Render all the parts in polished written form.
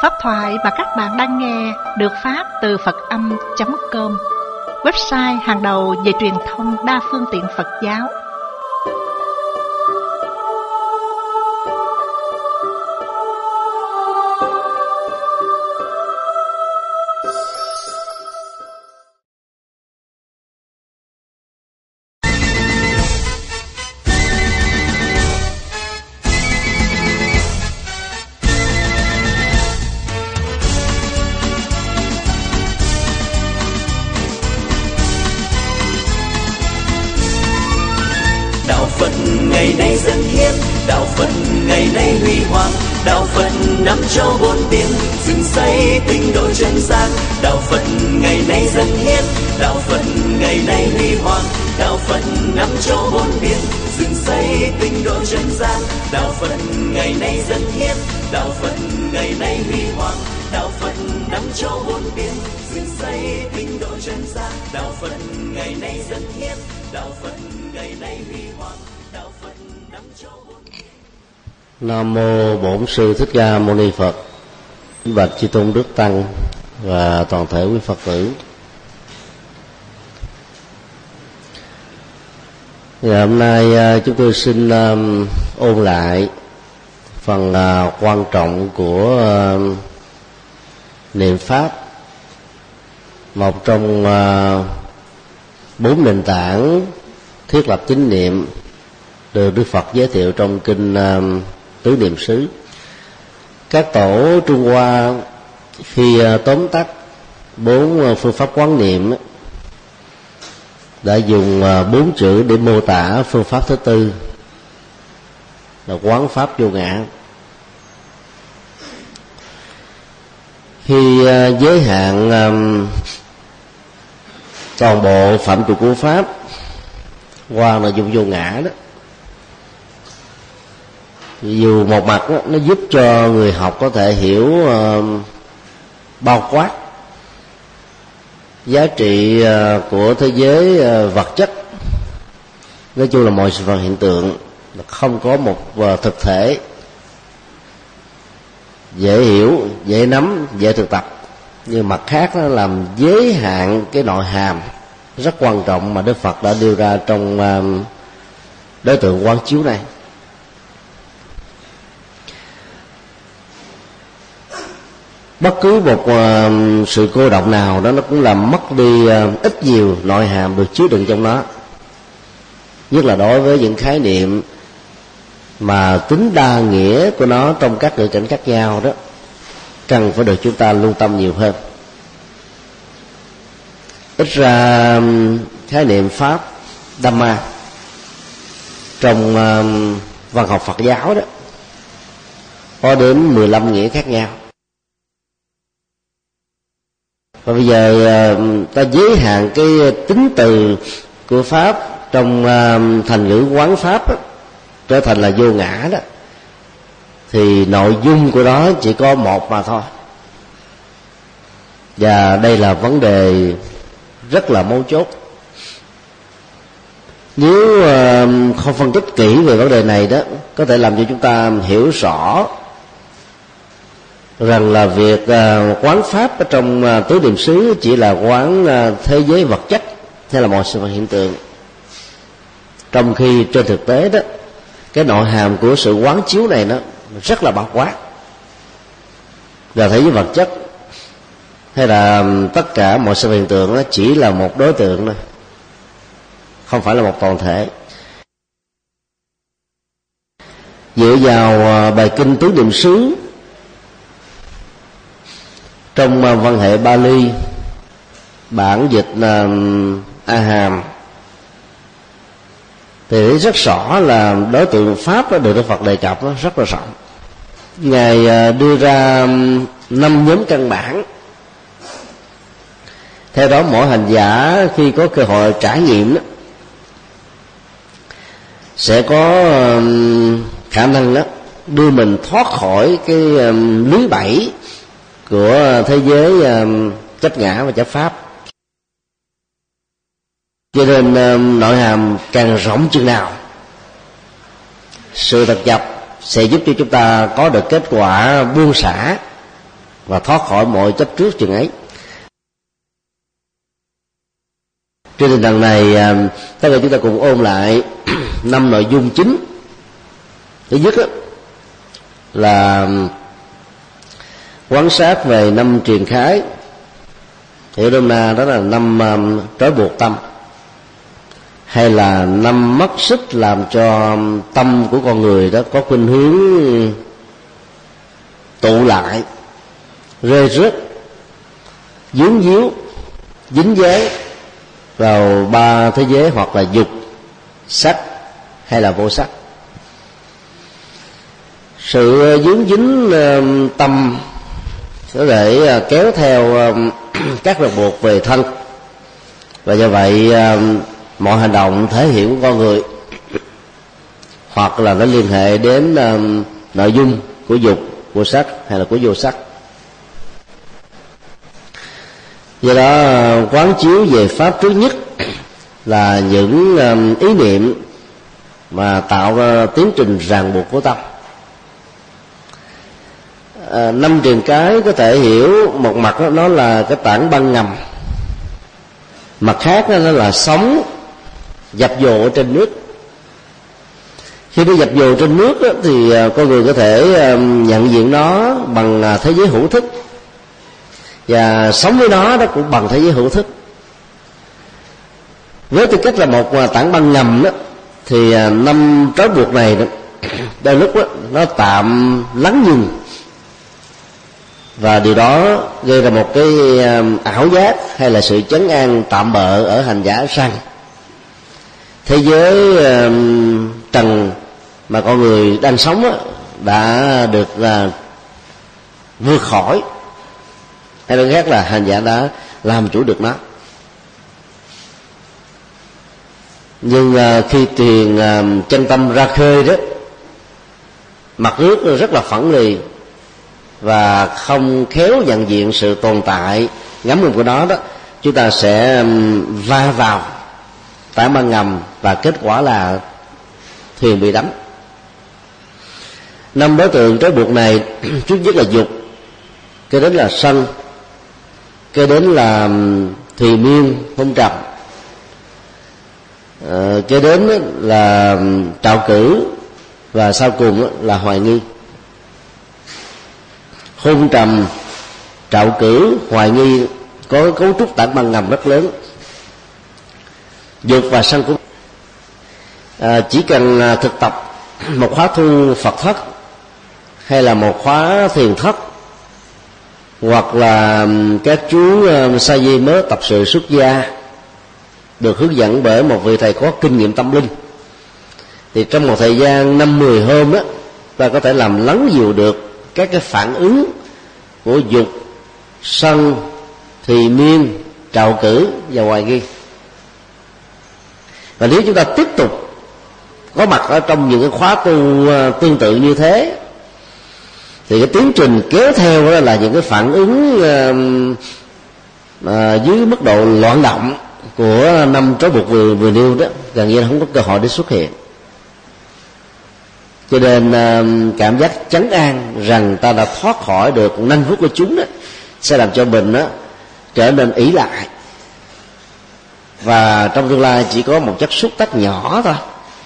Pháp thoại mà các bạn đang nghe được phát từ Phật-âm.com, website hàng đầu về truyền thông đa phương tiện Phật giáo. Ngày nay dân hiến, đạo Phật ngày nay huy hoàng, đạo Phật năm châu bốn biển, dựng xây tinh độ chân gian. Đạo Phật ngày nay dân hiến, đạo Phật ngày nay huy hoàng, đạo Phật năm châu bốn biển, dựng xây tinh độ chân gian. Đạo Phật ngày nay dân hiến, đạo Phật ngày nay huy hoàng, đạo Phật năm châu bốn biển, dựng xây tinh độ chân gian. Đạo Phật ngày nay dân hiến, đạo Phật ngày nay huy hoàng. Nam mô Bổn Sư Thích Ca Mâu Ni Phật. Bạch Chư Tôn Đức Tăng và toàn thể quý Phật tử. Ngày hôm nay chúng tôi xin ôn lại phần quan trọng của niệm Pháp, một trong 4 nền tảng thiết lập chánh niệm được Đức Phật giới thiệu trong kinh Tứ Niệm xứ. Các tổ Trung Hoa khi tóm tắt 4 phương pháp quán niệm đã dùng 4 chữ để mô tả phương pháp thứ tư là quán pháp vô ngã. Khi giới hạn toàn bộ phạm trù của pháp qua nội dung vô ngã đó, dù một mặt đó, nó giúp cho người học có thể hiểu bao quát giá trị của thế giới vật chất, nói chung là mọi sự vật hiện tượng không có một thực thể, dễ hiểu, dễ nắm, dễ thực tập. Nhưng mặt khác nó làm giới hạn cái nội hàm rất quan trọng mà Đức Phật đã đưa ra trong đối tượng quán chiếu này. Bất cứ một sự cô động nào đó nó cũng làm mất đi ít nhiều nội hàm được chứa đựng trong nó, nhất là đối với những khái niệm mà tính đa nghĩa của nó trong các ngữ cảnh khác nhau đó cần phải được chúng ta lưu tâm nhiều hơn. Ít ra khái niệm Pháp Dhamma trong văn học Phật giáo đó có đến 15 nghĩa khác nhau. Và bây giờ ta giới hạn cái tính từ của Pháp trong thành ngữ quán Pháp đó, trở thành là vô ngã đó, thì nội dung của đó chỉ có một mà thôi. Và đây là vấn đề rất là mấu chốt. Nếu không phân tích kỹ về vấn đề này đó, có thể làm cho chúng ta hiểu rõ rằng là việc quán pháp ở trong tứ niệm xứ chỉ là quán thế giới vật chất hay là mọi sự vật hiện tượng, trong khi trên thực tế đó cái nội hàm của sự quán chiếu này nó rất là bao quát. Và thế giới vật chất hay là tất cả mọi sự hiện tượng nó chỉ là một đối tượng thôi, không phải là một toàn thể. Dựa vào bài kinh Tứ Niệm xứ trong văn hệ Bali, bản dịch là A Hàm, thì rất rõ là đối tượng Pháp đó được Đức Phật đề cập rất là rộng. Ngài đưa ra 5 nhóm căn bản. Theo đó mỗi hành giả khi có cơ hội trải nghiệm đó, sẽ có khả năng đó đưa mình thoát khỏi cái lưới bẫy của thế giới chấp ngã và chấp pháp. Cho nên nội hàm càng rộng chừng nào, sự thực tập sẽ giúp cho chúng ta có được kết quả buông xả và thoát khỏi mọi chấp trước chừng ấy. Trên tinh thần này, tất cả chúng ta cùng ôn lại 5 nội dung chính. Thứ nhất là quan sát về 5 triền khái, hiểu nôm na đó là 5 trói buộc tâm, hay là 5 mắt xích làm cho tâm của con người đó có khuynh hướng tụ lại, rơi rớt, dướng díu, dính dáng vào 3 thế giới, hoặc là dục, sắc hay là vô sắc. Sự dướng dính tâm có thể kéo theo các ràng buộc về thân, và do vậy mọi hành động thể hiện của con người hoặc là nó liên hệ đến nội dung của dục, của sắc hay là của vô sắc. Do đó quán chiếu về pháp trước nhất là những ý niệm mà tạo ra tiến trình ràng buộc của tâm. 5 triền cái có thể hiểu một mặt đó, nó là cái tảng băng ngầm, mặt khác đó, nó là sóng dập dồ ở trên nước. Khi nó dập dồ trên nước đó, thì con người có thể nhận diện nó bằng thế giới hữu thức, và sống với nó đó cũng bằng thế giới hữu thức. Với tư cách là một tảng băng ngầm đó, thì 5 trói buộc này đó, đôi lúc đó, nó tạm lắng dừng, và điều đó gây ra một cái ảo giác hay là sự trấn an tạm bợ ở hành giả rằng thế giới trần mà con người đang sống đã được vượt khỏi, hay nói khác là hành giả đã làm chủ được nó. Nhưng khi thuyền chân tâm ra khơi đó, mặt nước rất là phẳng lì và không khéo nhận diện sự tồn tại ngấm ngầm của nó đó, chúng ta sẽ va vào tảng băng ngầm, và kết quả là thuyền bị đắm. 5 đối tượng trói buộc này trước nhất là dục, kế đến là sân, kế đến là thùy miên hôn trầm, kế đến là trạo cử, và sau cùng là hoài nghi. Hôn trầm, trạo cử, hoài nghi có cấu trúc tảng băng ngầm rất lớn. Dục và sân cũng chỉ cần thực tập một khóa tu Phật thất, hay là một khóa thiền thất, hoặc là các chú sa di mới tập sự xuất gia được hướng dẫn bởi một vị thầy có kinh nghiệm tâm linh, thì trong một thời gian 5-10 hôm đó, ta có thể làm lắng dịu được các cái phản ứng của dục, sân, thùy miên, trạo cử và hoài nghi. Và nếu chúng ta tiếp tục có mặt ở trong những cái khóa tu tương tự như thế, thì cái tiến trình kéo theo đó là những cái phản ứng dưới mức độ loạn động của 5 trói buộc vừa nêu đó, gần như không có cơ hội để xuất hiện. Cho nên cảm giác trấn an rằng ta đã thoát khỏi được nanh vuốt của chúng đó, sẽ làm cho mình đó trở nên ỷ lại, và trong tương lai chỉ có một chất xúc tác nhỏ thôi.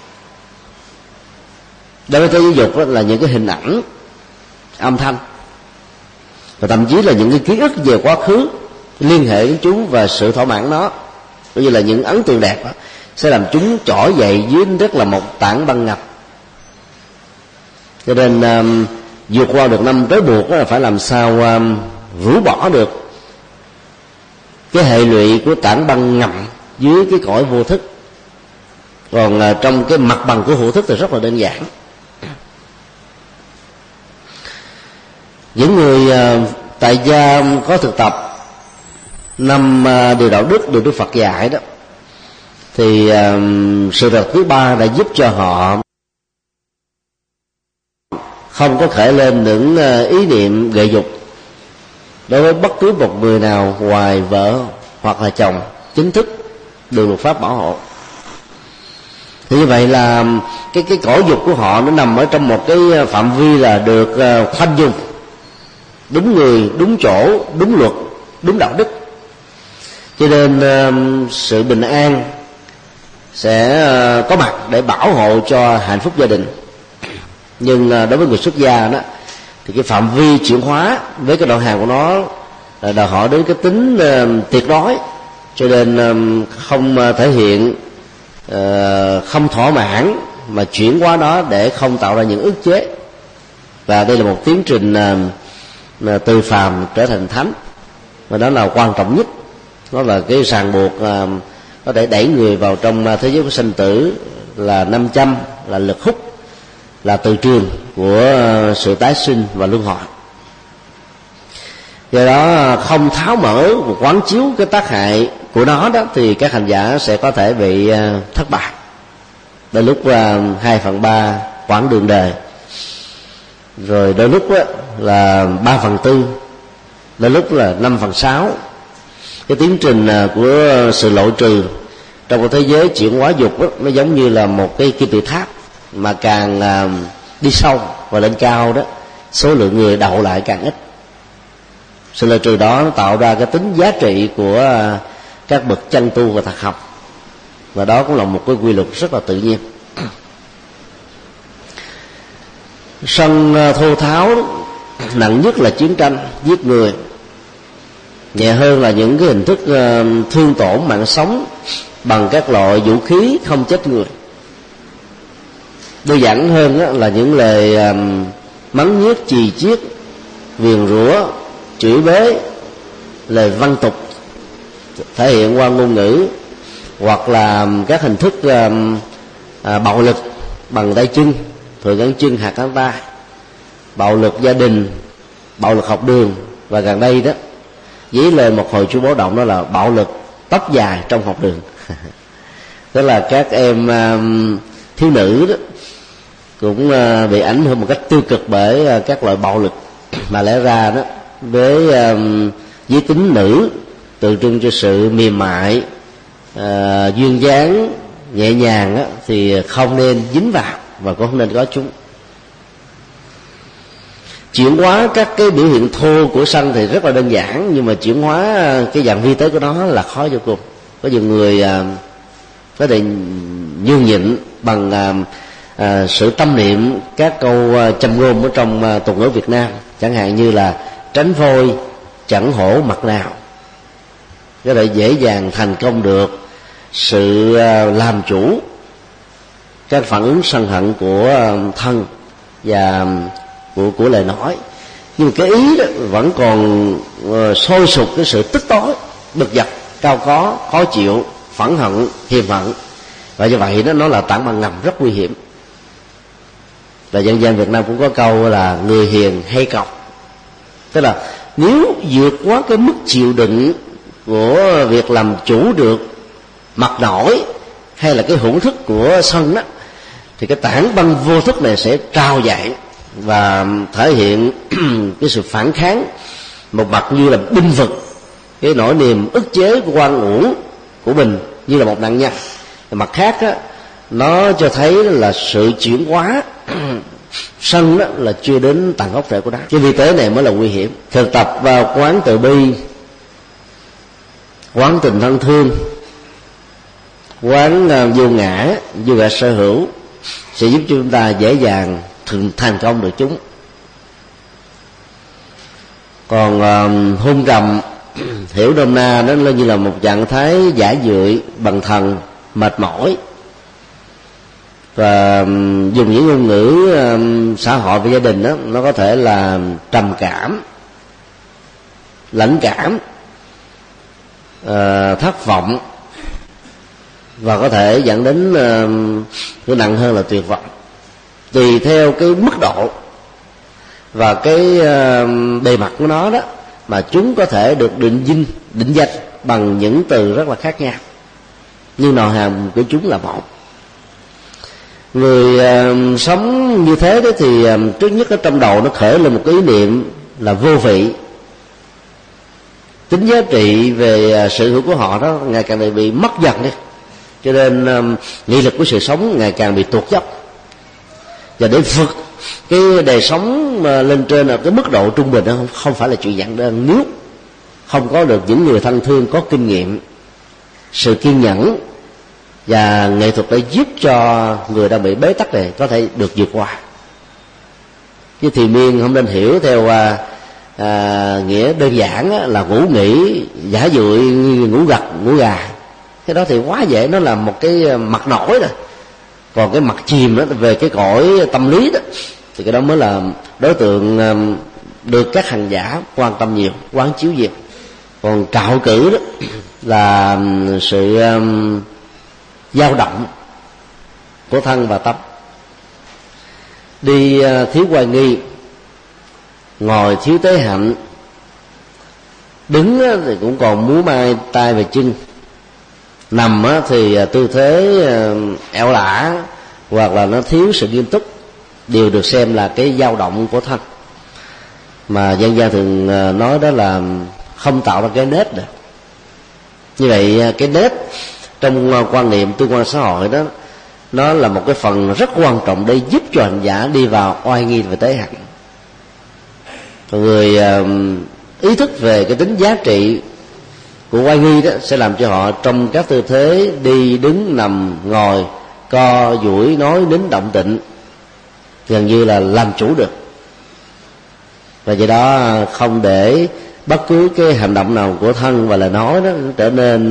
Đối với thế giới dục là những cái hình ảnh, âm thanh, và thậm chí là những cái ký ức về quá khứ liên hệ đến chúng và sự thỏa mãn nó, cũng như là những ấn tượng đẹp đó, sẽ làm chúng trỗi dậy dưới rất là một tảng băng ngập. Cho nên vượt qua được 5 trói buộc là phải làm sao rũ bỏ được cái hệ lụy của tảng băng ngầm dưới cái cõi vô thức. Còn trong cái mặt bằng của hữu thức thì rất là đơn giản. Những người tại gia có thực tập 5 điều đạo đức được Đức Phật dạy đó, thì sự thật thứ 3 đã giúp cho họ không có khởi lên những ý niệm gợi dục đối với bất cứ một người nào ngoài vợ hoặc là chồng chính thức được luật pháp bảo hộ. Thì như vậy là cái cõi dục của họ nó nằm ở trong một cái phạm vi là được khoanh dung, đúng người, đúng chỗ, đúng luật, đúng đạo đức. Cho nên sự bình an sẽ có mặt để bảo hộ cho hạnh phúc gia đình. Nhưng đối với người xuất gia đó thì cái phạm vi chuyển hóa với cái nội hàm của nó là đòi hỏi đến cái tính tuyệt đối, cho nên không thể hiện không thỏa mãn mà chuyển hóa đó để không tạo ra những ức chế. Và đây là một tiến trình từ phàm trở thành thánh, và đó là quan trọng nhất. Nó là cái ràng buộc có thể đẩy người vào trong thế giới của sanh tử, là 500, là lực hút, là từ trường của sự tái sinh và luân hồi. Do đó không tháo mở và quán chiếu cái tác hại của nó đó thì các hành giả sẽ có thể bị thất bại. Đôi lúc 2/3 quãng đường đời, rồi đôi lúc là 3/4, đôi lúc là 5/6. Cái tiến trình của sự lộ trừ trong cái thế giới chuyển hóa dục đó, nó giống như là một cái kim tự tháp, mà càng đi sâu và lên cao đó, số lượng người đậu lại càng ít. Sự loại trừ đó nó tạo ra cái tính giá trị của các bậc chân tu và thật học, và đó cũng là một cái quy luật rất là tự nhiên. Sân thô tháo nặng nhất là chiến tranh, giết người, nhẹ hơn là những cái hình thức thương tổn mạng sống bằng các loại vũ khí không chết người. Đơn giản hơn là những lời mắng nhiếc, chì chiết, viền rủa, chửi bới, lời văn tục thể hiện qua ngôn ngữ, hoặc là các hình thức bạo lực bằng tay chân, thường gắn chân hạt gắn tay, bạo lực gia đình, bạo lực học đường, và gần đây đó dấy lên một hồi chuông báo động, đó là bạo lực tóc dài trong học đường. Tức là các em thiếu nữ đó cũng bị ảnh hưởng một cách tiêu cực bởi các loại bạo lực, mà lẽ ra đó với giới tính nữ tượng trưng cho sự mềm mại, duyên dáng, nhẹ nhàng đó, thì không nên dính vào và cũng không nên có chúng. Chuyển hóa các cái biểu hiện thô của sân thì rất là đơn giản, nhưng mà chuyển hóa cái dạng vi tế của nó là khó vô cùng. Có nhiều người có thể nhường nhịn bằng sự tâm niệm các câu châm ngôn ở trong tục ngữ Việt Nam, chẳng hạn như là tránh phôi chẳng hổ mặt nào, có thể dễ dàng thành công được sự làm chủ các phản ứng sân hận của thân và của lời nói. Nhưng cái ý đó vẫn còn sôi sục cái sự tức tối, bực dọc, cao có, khó chịu, phẫn hận, hiềm hận, và như vậy đó nó là tảng băng ngầm rất nguy hiểm. Và dân gian Việt Nam cũng có câu là người hiền hay cọc, tức là nếu vượt quá cái mức chịu đựng của việc làm chủ được mặt nổi hay là cái hưởng thức của sân đó, thì cái tảng băng vô thức này sẽ trao dậy và thể hiện cái sự phản kháng, một mặt như là binh vực cái nỗi niềm ức chế của oan uổng của mình như là một nạn nhân. Mặt khác đó, nó cho thấy là sự chuyển hóa sân đó là chưa đến tận gốc rễ của nó. Cái vi tế này mới là nguy hiểm. Thực tập vào quán từ bi, quán tình thân thương, quán vô ngã, vô ngã sở hữu sẽ giúp cho chúng ta dễ dàng thành công được chúng. Còn hôn trầm hiểu nôm na nó như là một trạng thái giả dưỡi bằng thần, mệt mỏi, và dùng những ngôn ngữ xã hội và gia đình đó, nó có thể là trầm cảm, lãnh cảm, thất vọng, và có thể dẫn đến cái nặng hơn là tuyệt vọng, tùy theo cái mức độ và cái bề mặt của nó đó mà chúng có thể được định danh bằng những từ rất là khác nhau, nhưng nội hàm của chúng là một. Người sống như thế đó thì trước nhất ở trong đầu nó khởi lên một cái ý niệm là vô vị. Tính giá trị về sự hữu của họ đó ngày càng bị mất dần đi, cho nên nghị lực của sự sống ngày càng bị tuột dốc. Và để vượt cái đời sống lên trên ở cái mức độ trung bình đó không phải là chuyện giản đơn nếu không có được những người thân thương có kinh nghiệm, sự kiên nhẫn và nghệ thuật để giúp cho người đang bị bế tắc này có thể được vượt qua. Chứ thiền miên không nên hiểu theo nghĩa đơn giản là ngủ nghỉ giả dụi, ngủ gật ngủ gà. Cái đó thì quá dễ, nó là một cái mặt nổi rồi. Còn cái mặt chìm đó về cái cõi tâm lý đó thì cái đó mới là đối tượng được các hành giả quan tâm nhiều, quán chiếu nhiều. Còn trạo cử đó là sự dao động của thân và tâm. Đi thiếu hoài nghi, ngồi thiếu tế hạnh, đứng thì cũng còn múa may tay và chân, nằm thì tư thế ẻo lả hoặc là nó thiếu sự nghiêm túc, đều được xem là cái dao động của thân, mà dân gian thường nói đó là không tạo ra cái nết được. Như vậy cái nết trong quan niệm tương quan xã hội đó, nó là một cái phần rất quan trọng để giúp cho hành giả đi vào oai nghi và tế hạnh. Người ý thức về cái tính giá trị của oai nghi đó sẽ làm cho họ trong các tư thế đi, đứng, nằm, ngồi, co, duỗi, nói, nín, động, tịnh gần như là làm chủ được. Và do đó không để bất cứ cái hành động nào của thân và lời nói đó trở nên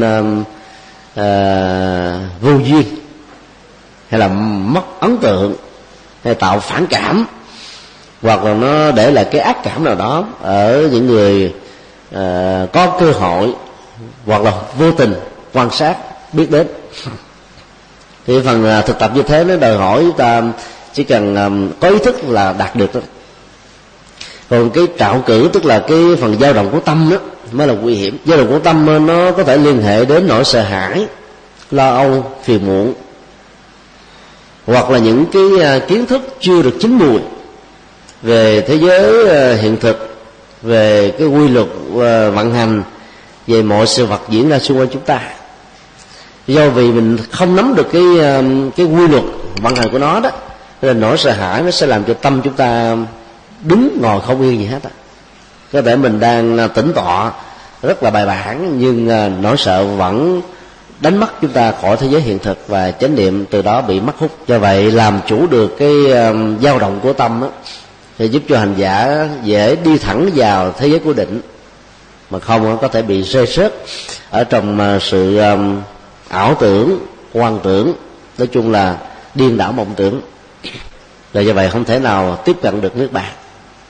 vô duyên, hay là mất ấn tượng, hay tạo phản cảm, hoặc là nó để lại cái ác cảm nào đó ở những người có cơ hội hoặc là vô tình quan sát biết đến. Thì phần thực tập như thế nó đòi hỏi chúng ta chỉ cần có ý thức là đạt được thôi. Còn cái trạo cử tức là cái phần dao động của tâm đó mới là nguy hiểm. Dao động của tâm nó có thể liên hệ đến nỗi sợ hãi, lo âu, phiền muộn, hoặc là những cái kiến thức chưa được chín mùi về thế giới hiện thực, về cái quy luật vận hành, về mọi sự vật diễn ra xung quanh chúng ta. Do vì mình không nắm được cái quy luật vận hành của nó đó, nên nỗi sợ hãi nó sẽ làm cho tâm chúng ta đứng ngồi không yên gì hết á. Có thể mình đang tĩnh tọa rất là bài bản, nhưng nỗi sợ vẫn đánh mất chúng ta khỏi thế giới hiện thực, và chánh niệm từ đó bị mất hút. Do vậy làm chủ được cái dao động của tâm đó, thì giúp cho hành giả dễ đi thẳng vào thế giới của định, mà không có thể bị rơi rớt ở trong sự ảo tưởng, quan tưởng, nói chung là điên đảo mộng tưởng. Rồi do vậy không thể nào tiếp cận được nước bạn.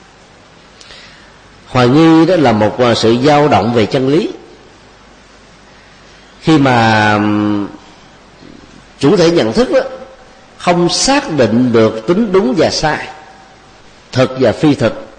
Hoài nghi đó là một sự dao động về chân lý. Khi mà chủ thể nhận thức đó không xác định được tính đúng và sai, thực và phi thực,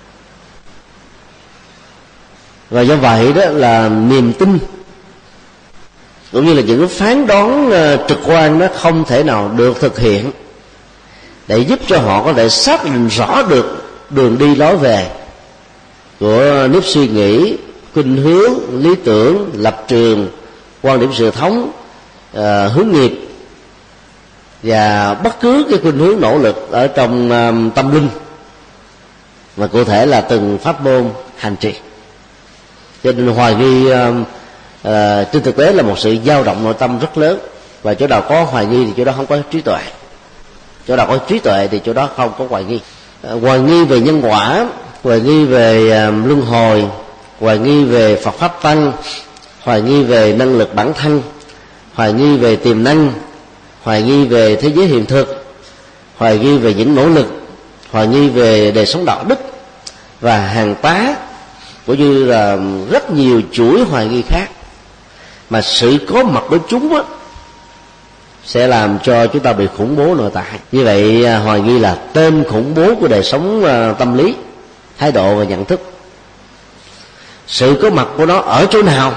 và do vậy đó là niềm tin cũng như là những phán đoán trực quan đó không thể nào được thực hiện để giúp cho họ có thể xác định rõ được đường đi lối về của nếp suy nghĩ, khuynh hướng, lý tưởng, lập trường, quan điểm sự thống, hướng nghiệp và bất cứ cái khuynh hướng nỗ lực ở trong tâm linh, và cụ thể là từng pháp môn hành trì. Cho nên hoài nghi trên thực tế là một sự dao động nội tâm rất lớn, và chỗ nào có hoài nghi thì chỗ đó không có trí tuệ, chỗ nào có trí tuệ thì chỗ đó không có hoài nghi. Hoài nghi về nhân quả, hoài nghi về luân hồi, hoài nghi về Phật pháp tăng, hoài nghi về năng lực bản thân, hoài nghi về tiềm năng, hoài nghi về thế giới hiện thực, hoài nghi về những nỗ lực, hoài nghi về đời sống đạo đức, và hàng tá cũng như là rất nhiều chuỗi hoài nghi khác, mà sự có mặt của chúng á sẽ làm cho chúng ta bị khủng bố nội tại. Như vậy hoài nghi là tên khủng bố của đời sống tâm lý, thái độ và nhận thức. Sự có mặt của nó ở chỗ nào?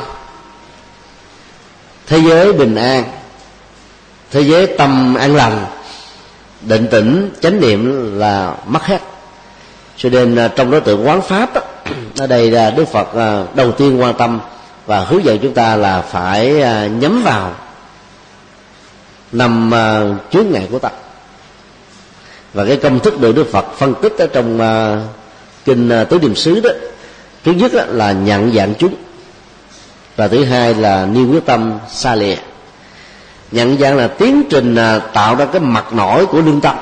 Thế giới bình an, thế giới tâm an lành, định tĩnh, chánh niệm là mất hết. Cho nên trong đối tượng quán pháp đó, ở đây là Đức Phật đầu tiên quan tâm và hướng dẫn chúng ta là phải nhắm vào 5 chướng ngại của tâm. Và cái công thức được Đức Phật phân tích ở trong kinh Tứ Niệm xứ đó, thứ nhất là nhận dạng chúng, và thứ hai là niên quyết tâm xa lìa. Nhận dạng là tiến trình tạo ra cái mặt nổi của lương tâm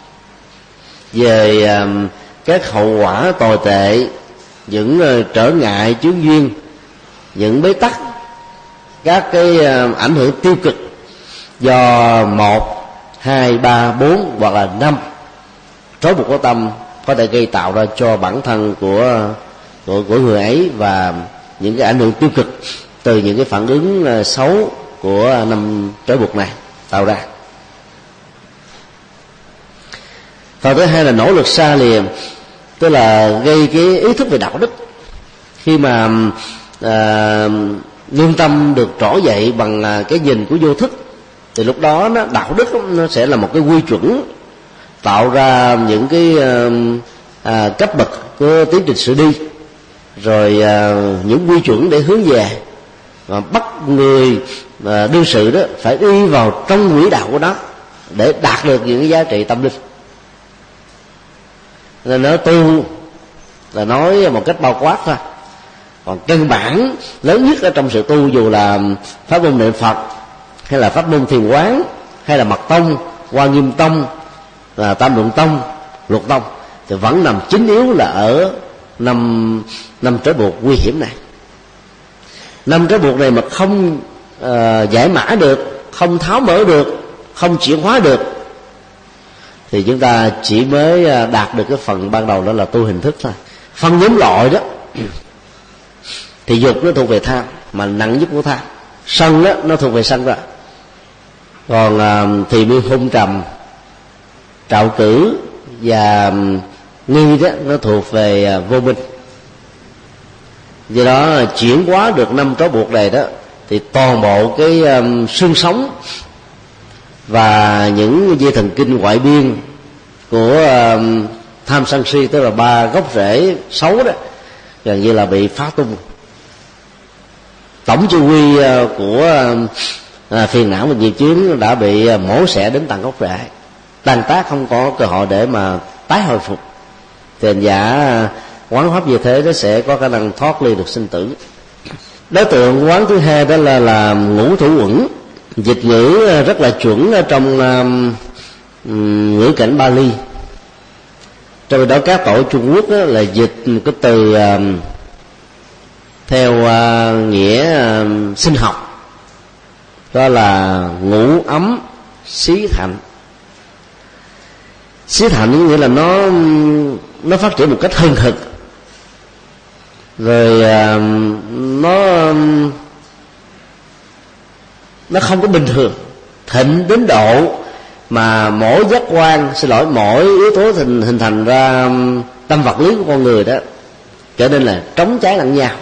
về các hậu quả tồi tệ, những trở ngại chướng duyên, những bế tắc, các cái ảnh hưởng tiêu cực do 1, 2, 3, 4 hoặc là 5 trói buộc của tâm có thể gây tạo ra cho bản thân của người ấy, và những cái ảnh hưởng tiêu cực từ những cái phản ứng xấu của 5 trói buộc này tạo ra. Phần thứ hai là nỗ lực xa lìa, tức là gây cái ý thức về đạo đức. Khi mà lương tâm được trỗi dậy bằng cái nhìn của vô thức, thì lúc đó đạo đức nó sẽ là một cái quy chuẩn tạo ra những cái cấp bậc của tiến trình sự đi, rồi những quy chuẩn để hướng về, và bắt người đương sự đó phải đi vào trong quỹ đạo của nó để đạt được những cái giá trị tâm linh. Nên nó tu là nói một cách bao quát thôi, còn căn bản lớn nhất ở trong sự tu, dù là pháp môn niệm Phật hay là pháp môn thiền quán hay là mật tông, Hoa Nghiêm tông, là Tam Luận tông, Luật tông, thì vẫn nằm chính yếu là ở năm trói buộc nguy hiểm này. 5 trói buộc này mà không giải mã được, không tháo mở được, không chuyển hóa được, thì chúng ta chỉ mới đạt được cái phần ban đầu, đó là tu hình thức thôi. Phân nhóm loại đó thì dục nó thuộc về tham, mà nặng nhất của tham. Sân đó nó thuộc về sân rồi. Còn thì miên hung trầm, trạo cử và nghi đó nó thuộc về vô minh. Do đó chuyển hóa được 5 trói buộc này đó, thì toàn bộ cái xương sống và những dây thần kinh ngoại biên của tham sân si, tức là 3 gốc rễ xấu đó, gần như là bị phá tung. Tổng chu quy của phiền não và nghiệp chướng đã bị mổ xẻ đến tận gốc rễ, tan tác, không có cơ hội để mà tái hồi phục. Thì hành giả quán pháp như thế nó sẽ có khả năng thoát ly được sinh tử. Đối tượng quán thứ hai đó là ngũ thủ uẩn. Dịch ngữ rất là chuẩn ở trong ngữ cảnh Bali. Trong đó các tổ Trung Quốc là dịch cái từ theo nghĩa sinh học, đó là ngũ ấm xí thạnh. Xí thạnh nghĩa là nó phát triển một cách hưng hực, rồi nó không có bình thường, thịnh đến độ mà mỗi mỗi yếu tố hình thành ra tâm vật lý của con người đó trở nên là trống trái lẫn nhau.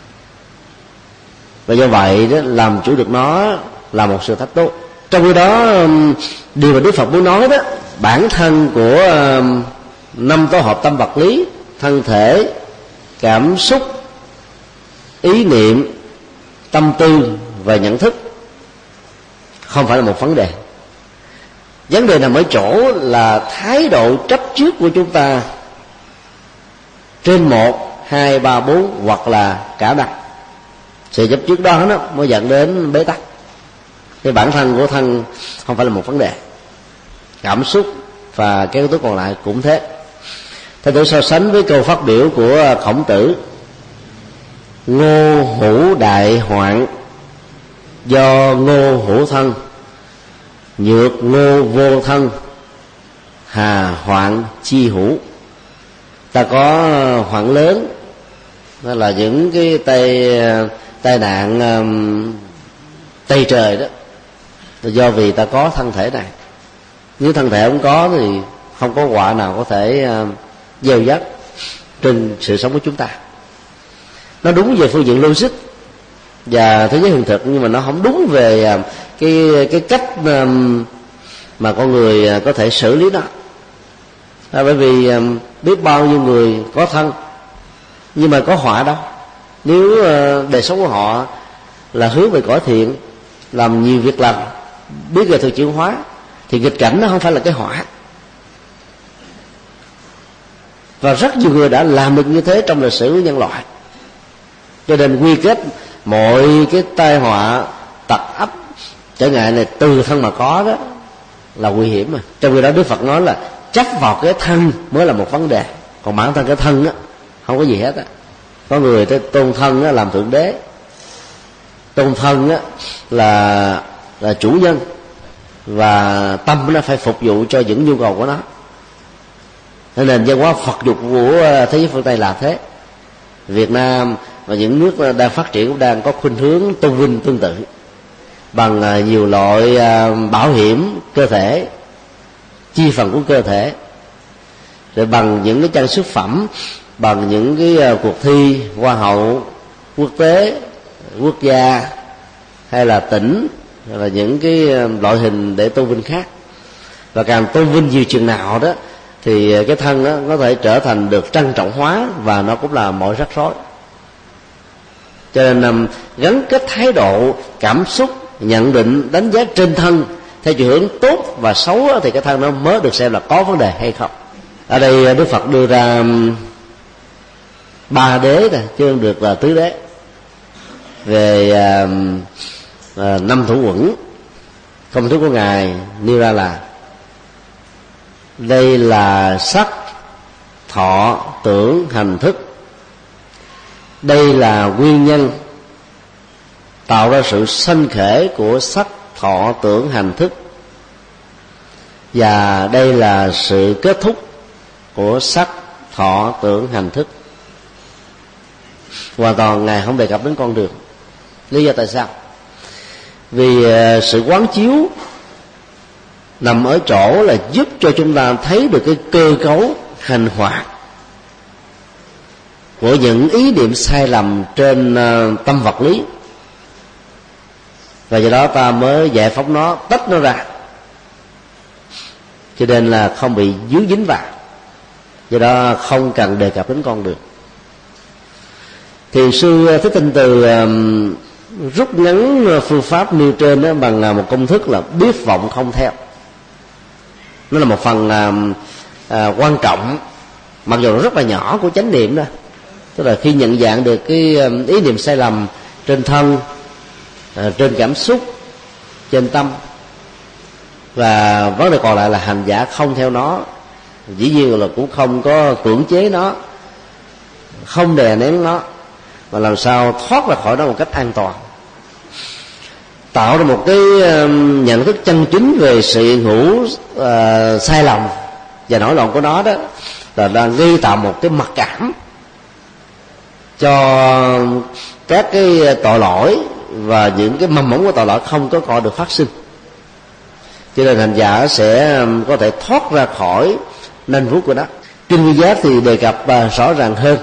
Và do vậy đó, làm chủ được nó là một sự thách tốt. Trong khi đó, điều mà Đức Phật muốn nói đó, bản thân của 5 tổ hợp tâm vật lý, thân thể, cảm xúc, ý niệm, tâm tư và nhận thức không phải là một vấn đề. Vấn đề nằm ở chỗ là thái độ chấp trước của chúng ta trên 1, 2, 3, 4 hoặc là cả 5. Sự chấp trước đó nó mới dẫn đến bế tắc. Thì bản thân của thân không phải là một vấn đề, cảm xúc và cái yếu tố còn lại cũng thế. Theo tôi so sánh với câu phát biểu của Khổng Tử: ngô hữu đại hoạn, do ngô hữu thân, nhược ngô vô thân, hà hoạn chi hữu. Ta có hoạn lớn, đó là những cái tai nạn tây trời đó, là do vì ta có thân thể này. Nếu thân thể không có thì không có họa nào có thể gieo dắt trên sự sống của chúng ta. Nó đúng về phương diện logic và thế giới hiện thực, nhưng mà nó không đúng về cái cách mà con người có thể xử lý nó. Bởi vì biết bao nhiêu người có thân nhưng mà có họa đâu. Nếu đời sống của họ là hướng về cõi thiện, làm nhiều việc lành, biết về thực chuyển hóa, thì nghịch cảnh nó không phải là cái họa. Và rất nhiều người đã làm được như thế trong lịch sử của nhân loại. Cho nên quy kết mọi cái tai họa tật ách trở ngại này từ thân mà có đó là nguy hiểm. Trong khi đó Đức Phật nói là chấp vào cái thân mới là một vấn đề, còn bản thân cái thân á không có gì hết á. Có người tôn thân á làm thượng đế, tôn thân á là chủ nhân, và tâm nó phải phục vụ cho những nhu cầu của nó. Nên văn hóa Phật dục của thế giới phương Tây là thế. Việt Nam và những nước đang phát triển cũng đang có khuynh hướng tôn vinh tương tự, bằng nhiều loại bảo hiểm cơ thể, chi phần của cơ thể, rồi bằng những cái trang sức phẩm, bằng những cái cuộc thi hoa hậu quốc tế, quốc gia hay là tỉnh, hay là những cái loại hình để tôn vinh khác. Và càng tôn vinh nhiều chừng nào đó thì cái thân đó có thể trở thành được trân trọng hóa, và nó cũng là mọi rắc rối. Cho nên gắn kết thái độ, cảm xúc, nhận định, đánh giá trên thân theo chiều hướng tốt và xấu thì cái thân nó mới được xem là có vấn đề hay không. Ở đây Đức Phật đưa ra 3 đế này, chứ không được là tứ đế. Về 5 thủ uẩn, công thức của Ngài nêu ra là đây là sắc, thọ, tưởng, hành, thức. Đây là nguyên nhân tạo ra sự sanh khởi của sắc, thọ, tưởng, hành, thức, và đây là sự kết thúc của sắc, thọ, tưởng, hành, thức. Hoàn toàn Ngài không đề cập đến con đường. Lý do tại sao? Vì sự quán chiếu nằm ở chỗ là giúp cho chúng ta thấy được cái cơ cấu hành hoạt của những ý niệm sai lầm trên tâm vật lý, và do đó ta mới giải phóng nó, tách nó ra, cho nên là không bị dướng dính vào. Do đó không cần đề cập đến con đường. Thiền sư Thích Tinh Từ rút ngắn phương pháp nêu trên đó bằng một công thức là biết vọng không theo. Nó là một phần quan trọng, mặc dù nó rất là nhỏ, của chánh niệm đó. Tức là khi nhận dạng được cái ý niệm sai lầm trên thân, trên cảm xúc, trên tâm, và vấn đề còn lại là hành giả không theo nó. Dĩ nhiên là cũng không có cưỡng chế nó, không đè nén nó, mà làm sao thoát ra khỏi nó một cách an toàn, tạo ra một cái nhận thức chân chính về sự hiện hữu sai lầm và nổi loạn của nó. Đó là đang gây tạo một cái mặc cảm cho các cái tội lỗi, và những cái mầm mống của tội lỗi không có được phát sinh. Cho nên hành giả sẽ có thể thoát ra khỏi nanh vuốt của nó. Kinh Nguyên Giác thì đề cập rõ ràng hơn.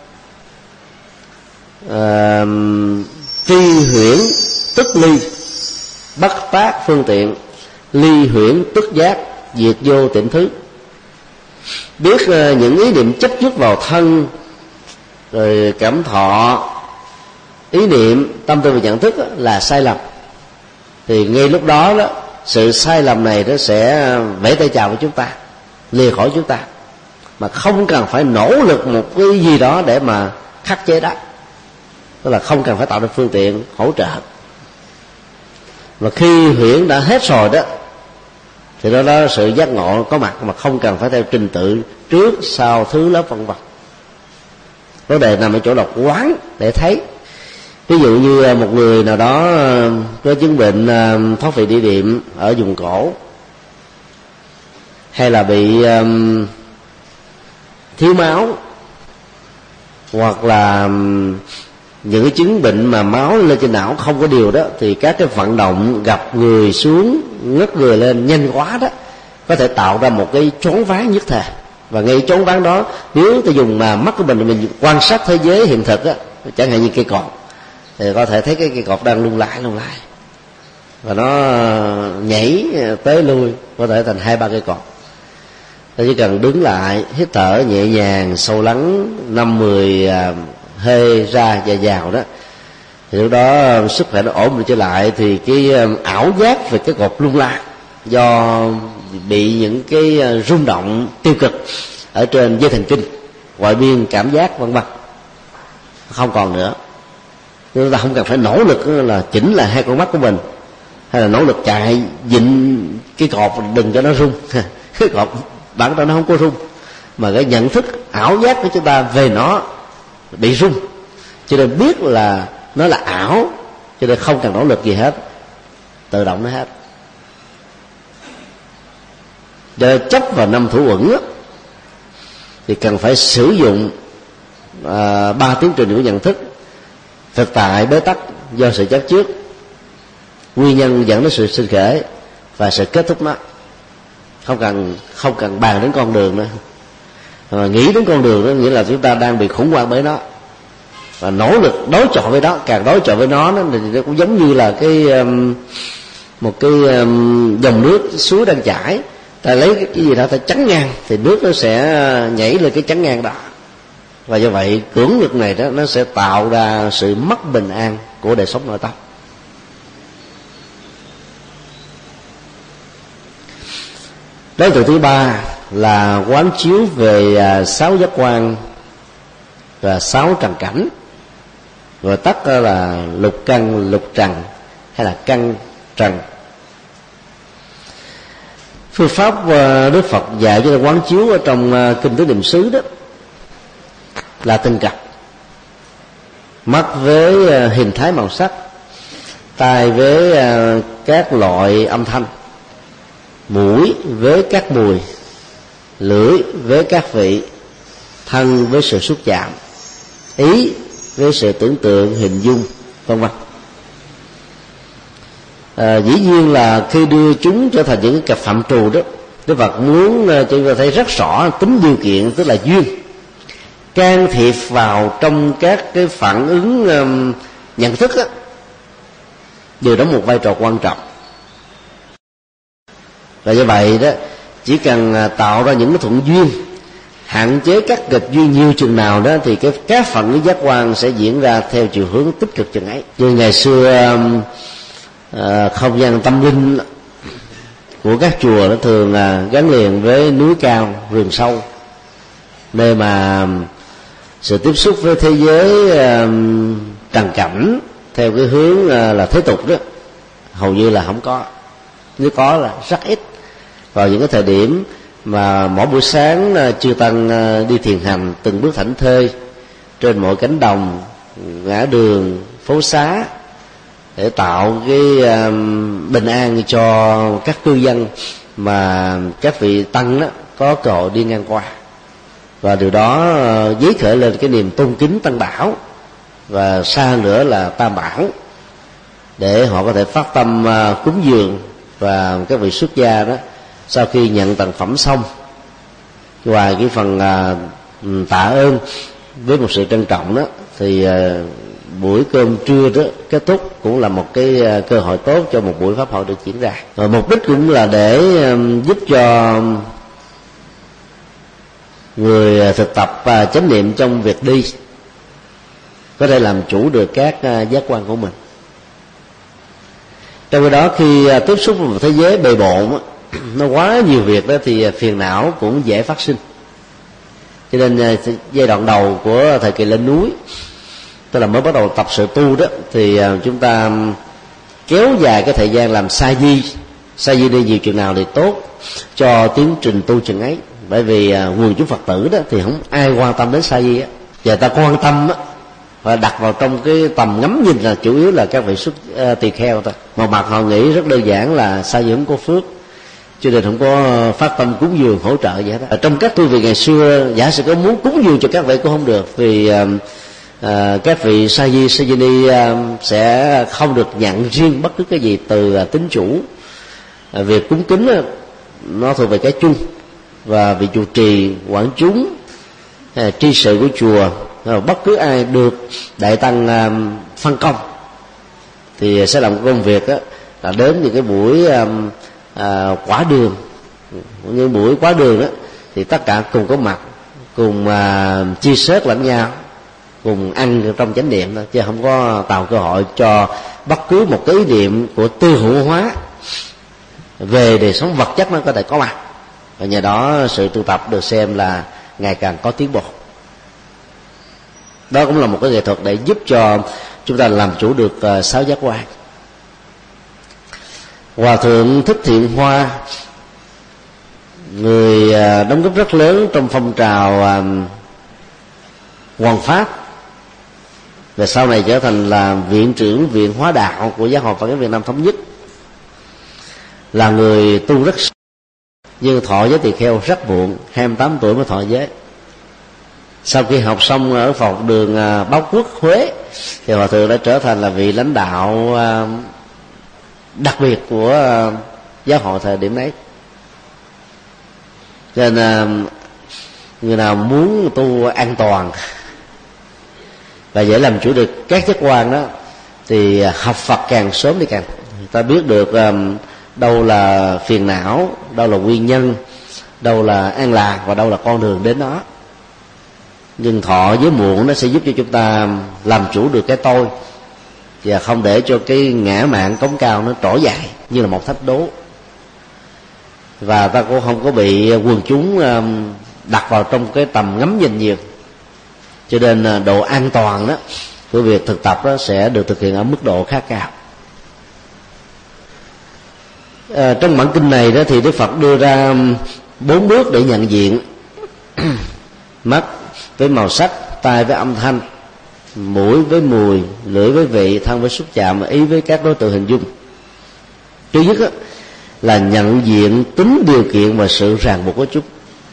Tri huyễn tức ly, bất tác phương tiện, ly huyễn tức giác, diệt vô tiệm thứ. Biết những ý niệm chấp trước vào thân, rồi cảm thọ, ý niệm, tâm tư và nhận thức là sai lầm, thì ngay lúc đó đó, sự sai lầm này nó sẽ vẫy tay chào với chúng ta, lìa khỏi chúng ta, mà không cần phải nỗ lực một cái gì đó để mà khắc chế đó. Tức là không cần phải tạo ra phương tiện hỗ trợ. Và khi huyễn đã hết rồi đó, thì đó sự giác ngộ có mặt, mà không cần phải theo trình tự trước sau thứ lớp vân vân. Vấn đề nằm ở chỗ là quán để thấy. Ví dụ như một người nào đó có chứng bệnh thoát vị đĩa đệm ở vùng cổ, hay là bị thiếu máu, hoặc là những cái chứng bệnh mà máu lên trên não không có điều đó, thì các cái vận động gập người xuống, ngất người lên nhanh quá đó, có thể tạo ra một cái choáng váng nhất thời. Và ngay choáng váng đó, nếu ta dùng mắt của mình quan sát thế giới hiện thực á, chẳng hạn như cây cột, thì có thể thấy cái cây cột đang lung lay và nó nhảy tới lui, có thể thành 2-3 cây cột. Ta chỉ cần đứng lại, hít thở nhẹ nhàng, sâu lắng 5-10 hơi ra và vào đó, thì lúc đó sức khỏe nó ổn định trở lại. Thì cái ảo giác về cái cột lung lay do bị những cái rung động tiêu cực ở trên dây thần kinh ngoại biên, cảm giác vân vân, không còn nữa. Chúng ta không cần phải nỗ lực là chỉnh lại hai con mắt của mình, hay là nỗ lực chạy dịnh cái cột đừng cho nó rung. Cái cột bản thân nó không có rung, mà cái nhận thức ảo giác của chúng ta về nó bị rung, cho nên biết là nó là ảo, cho nên không cần nỗ lực gì hết, tự động nó hết. Để chấp vào 5 thủ uẩn thì cần phải sử dụng 3 tiến trình của nhận thức: thực tại, bế tắc do sự chấp trước, nguyên nhân dẫn đến sự sinh khởi, và sự kết thúc nó. Không cần bàn đến con đường nữa, mà nghĩ đến con đường đó nghĩa là chúng ta đang bị khủng hoảng bởi nó, và nỗ lực đối chọi với nó. Càng đối chọi với nó thì nó cũng giống như là một cái dòng nước suối đang chảy, ta lấy cái gì đó ta chắn ngang thì nước nó sẽ nhảy lên cái chắn ngang đó, và do vậy cưỡng lực này đó nó sẽ tạo ra sự mất bình an của đời sống nội tâm. Đối tượng thứ ba là quán chiếu về 6 giác quan và 6 trần cảnh, gọi tắt là lục căn, lục trần hay là căn trần. Phương pháp Đức Phật dạy cho quán chiếu ở trong kinh Tứ Niệm xứ đó là tinh cặp: mắt với hình thái màu sắc, tai với các loại âm thanh, mũi với các mùi, lưỡi với các vị, thân với sự xúc chạm, ý với sự tưởng tượng, hình dung, vân vân. Dĩ nhiên là khi đưa chúng trở thành những cái cặp phạm trù đó, Đức Phật muốn cho chúng ta thấy rất rõ tính điều kiện, tức là duyên, can thiệp vào trong các cái phản ứng nhận thức đó, đều đóng một vai trò quan trọng. Và như vậy đó, chỉ cần tạo ra những cái thuận duyên, hạn chế các nghịch duyên nhiều chừng nào đó, thì các phản ứng giác quan sẽ diễn ra theo chiều hướng tích cực chừng ấy. Như ngày xưa không gian tâm linh của các chùa nó thường gắn liền với núi cao, rừng sâu, nơi mà sự tiếp xúc với thế giới trần cảnh theo cái hướng là thế tục đó hầu như là không có, nếu có là rất ít. Vào những cái thời điểm mà mỗi buổi sáng chư tăng đi thiền hành từng bước thảnh thơi trên mọi cánh đồng, ngã đường, phố xá, để tạo cái bình an cho các cư dân mà các vị tăng đó có cơ hội đi ngang qua, và điều đó dấy khởi lên cái niềm tôn kính tăng bảo, và xa nữa là tam bảo, để họ có thể phát tâm cúng dường. Và các vị xuất gia đó, sau khi nhận tặng phẩm xong, ngoài cái phần tạ ơn với một sự trân trọng đó, thì buổi cơm trưa đó kết thúc cũng là một cái cơ hội tốt cho một buổi pháp hội được diễn ra. Và mục đích cũng là để giúp cho người thực tập chánh niệm trong việc đi có thể làm chủ được các giác quan của mình. Trong khi đó, khi tiếp xúc với một thế giới bề bộn nó quá nhiều việc đó, thì phiền não cũng dễ phát sinh. Cho nên giai đoạn đầu của thời kỳ lên núi, tức là mới bắt đầu tập sự tu đó, thì chúng ta kéo dài cái thời gian làm sa di đi nhiều chừng nào thì tốt cho tiến trình tu chừng ấy. Bởi vì quần chúng Phật tử đó thì không ai quan tâm đến sa di á, và ta quan tâm á và đặt vào trong cái tầm ngắm nhìn là chủ yếu là các vị xuất tỳ kheo thôi. Một mặt họ nghĩ rất đơn giản là sa di không có phước, cho nên không có phát tâm cúng dường hỗ trợ gì hết. Ở trong các tu viện ngày xưa, giả sử có muốn cúng dường cho các vị cũng không được, vì các vị sa di ni sẽ không được nhận riêng bất cứ cái gì từ tín chủ. Việc cúng kính nó thuộc về cái chung, và vị trụ trì, quản chúng, tri sự của chùa, bất cứ ai được đại tăng phân công thì sẽ làm công việc đó, là đến những cái buổi quả đường, những buổi quả đường đó thì tất cả cùng có mặt, cùng chia sớt lẫn nhau, cùng ăn trong chánh niệm thôi, chứ không có tạo cơ hội cho bất cứ một cái ý niệm của tư hữu hóa về đời sống vật chất nó có thể có mặt. Và nhờ đó sự tu tập được xem là ngày càng có tiến bộ. Đó cũng là một cái nghệ thuật để giúp cho chúng ta làm chủ được 6 giác quan. Hòa thượng Thích Thiện Hoa, người đóng góp rất lớn trong phong trào Hoằng Pháp, và sau này trở thành là viện trưởng Viện Hóa Đạo của Giáo hội Phật giáo Việt Nam Thống Nhất, là người tu rất nhưng thọ giới tỳ kheo rất muộn, 28 tuổi mới thọ giới. Sau khi học xong ở học đường Báo Quốc Huế thì hòa thượng đã trở thành là vị lãnh đạo đặc biệt của giáo hội thời điểm đấy. Cho nên người nào muốn tu an toàn và dễ làm chủ được các giác quan đó thì học Phật càng sớm thì càng ta biết được đâu là phiền não, đâu là nguyên nhân, đâu là an lạc và đâu là con đường đến đó. Nhưng thọ giới muộn nó sẽ giúp cho chúng ta làm chủ được cái tôi và không để cho cái ngã mạn cống cao nó trỗi dậy như là một thách đố, và ta cũng không có bị quần chúng đặt vào trong cái tầm ngắm nhìn nhiều. Cho nên độ an toàn đó của việc thực tập đó sẽ được thực hiện ở mức độ khá cao. Trong bản kinh này đó thì Đức Phật đưa ra 4 bước để nhận diện mắt với màu sắc, tai với âm thanh, mũi với mùi, lưỡi với vị, thân với xúc chạm, ý với các đối tượng hình dung. Thứ nhất đó, là nhận diện tính điều kiện và sự ràng buộc của chúng.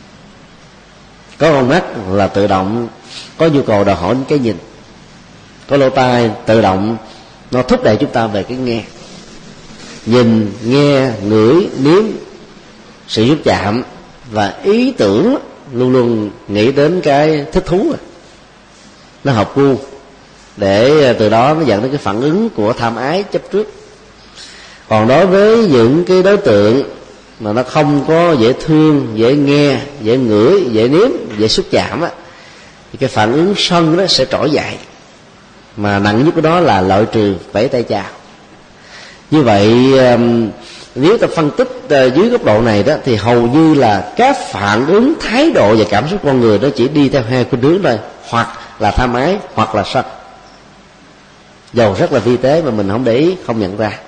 Có con mắt là tự động có nhu cầu đòi hỏi cái nhìn, có lỗ tai tự động nó thúc đẩy chúng ta về cái nghe, nhìn, nghe, ngửi, nếm, sự xúc chạm, và ý tưởng luôn luôn nghĩ đến cái thích thú, nó hợp gu, để từ đó nó dẫn đến cái phản ứng của tham ái chấp trước. Còn đối với những cái đối tượng mà nó không có dễ thương, dễ nghe, dễ ngửi, dễ nếm, dễ xúc chạm á, thì cái phản ứng sân đó sẽ trỗi dậy, mà nặng nhất của đó là loại trừ, vẫy tay chào. Như vậy nếu ta phân tích dưới góc độ này đó thì hầu như là các phản ứng thái độ và cảm xúc con người nó chỉ đi theo hai khuynh hướng thôi, hoặc là tham ái hoặc là sân, dầu rất là vi tế mà mình không để ý, không nhận ra.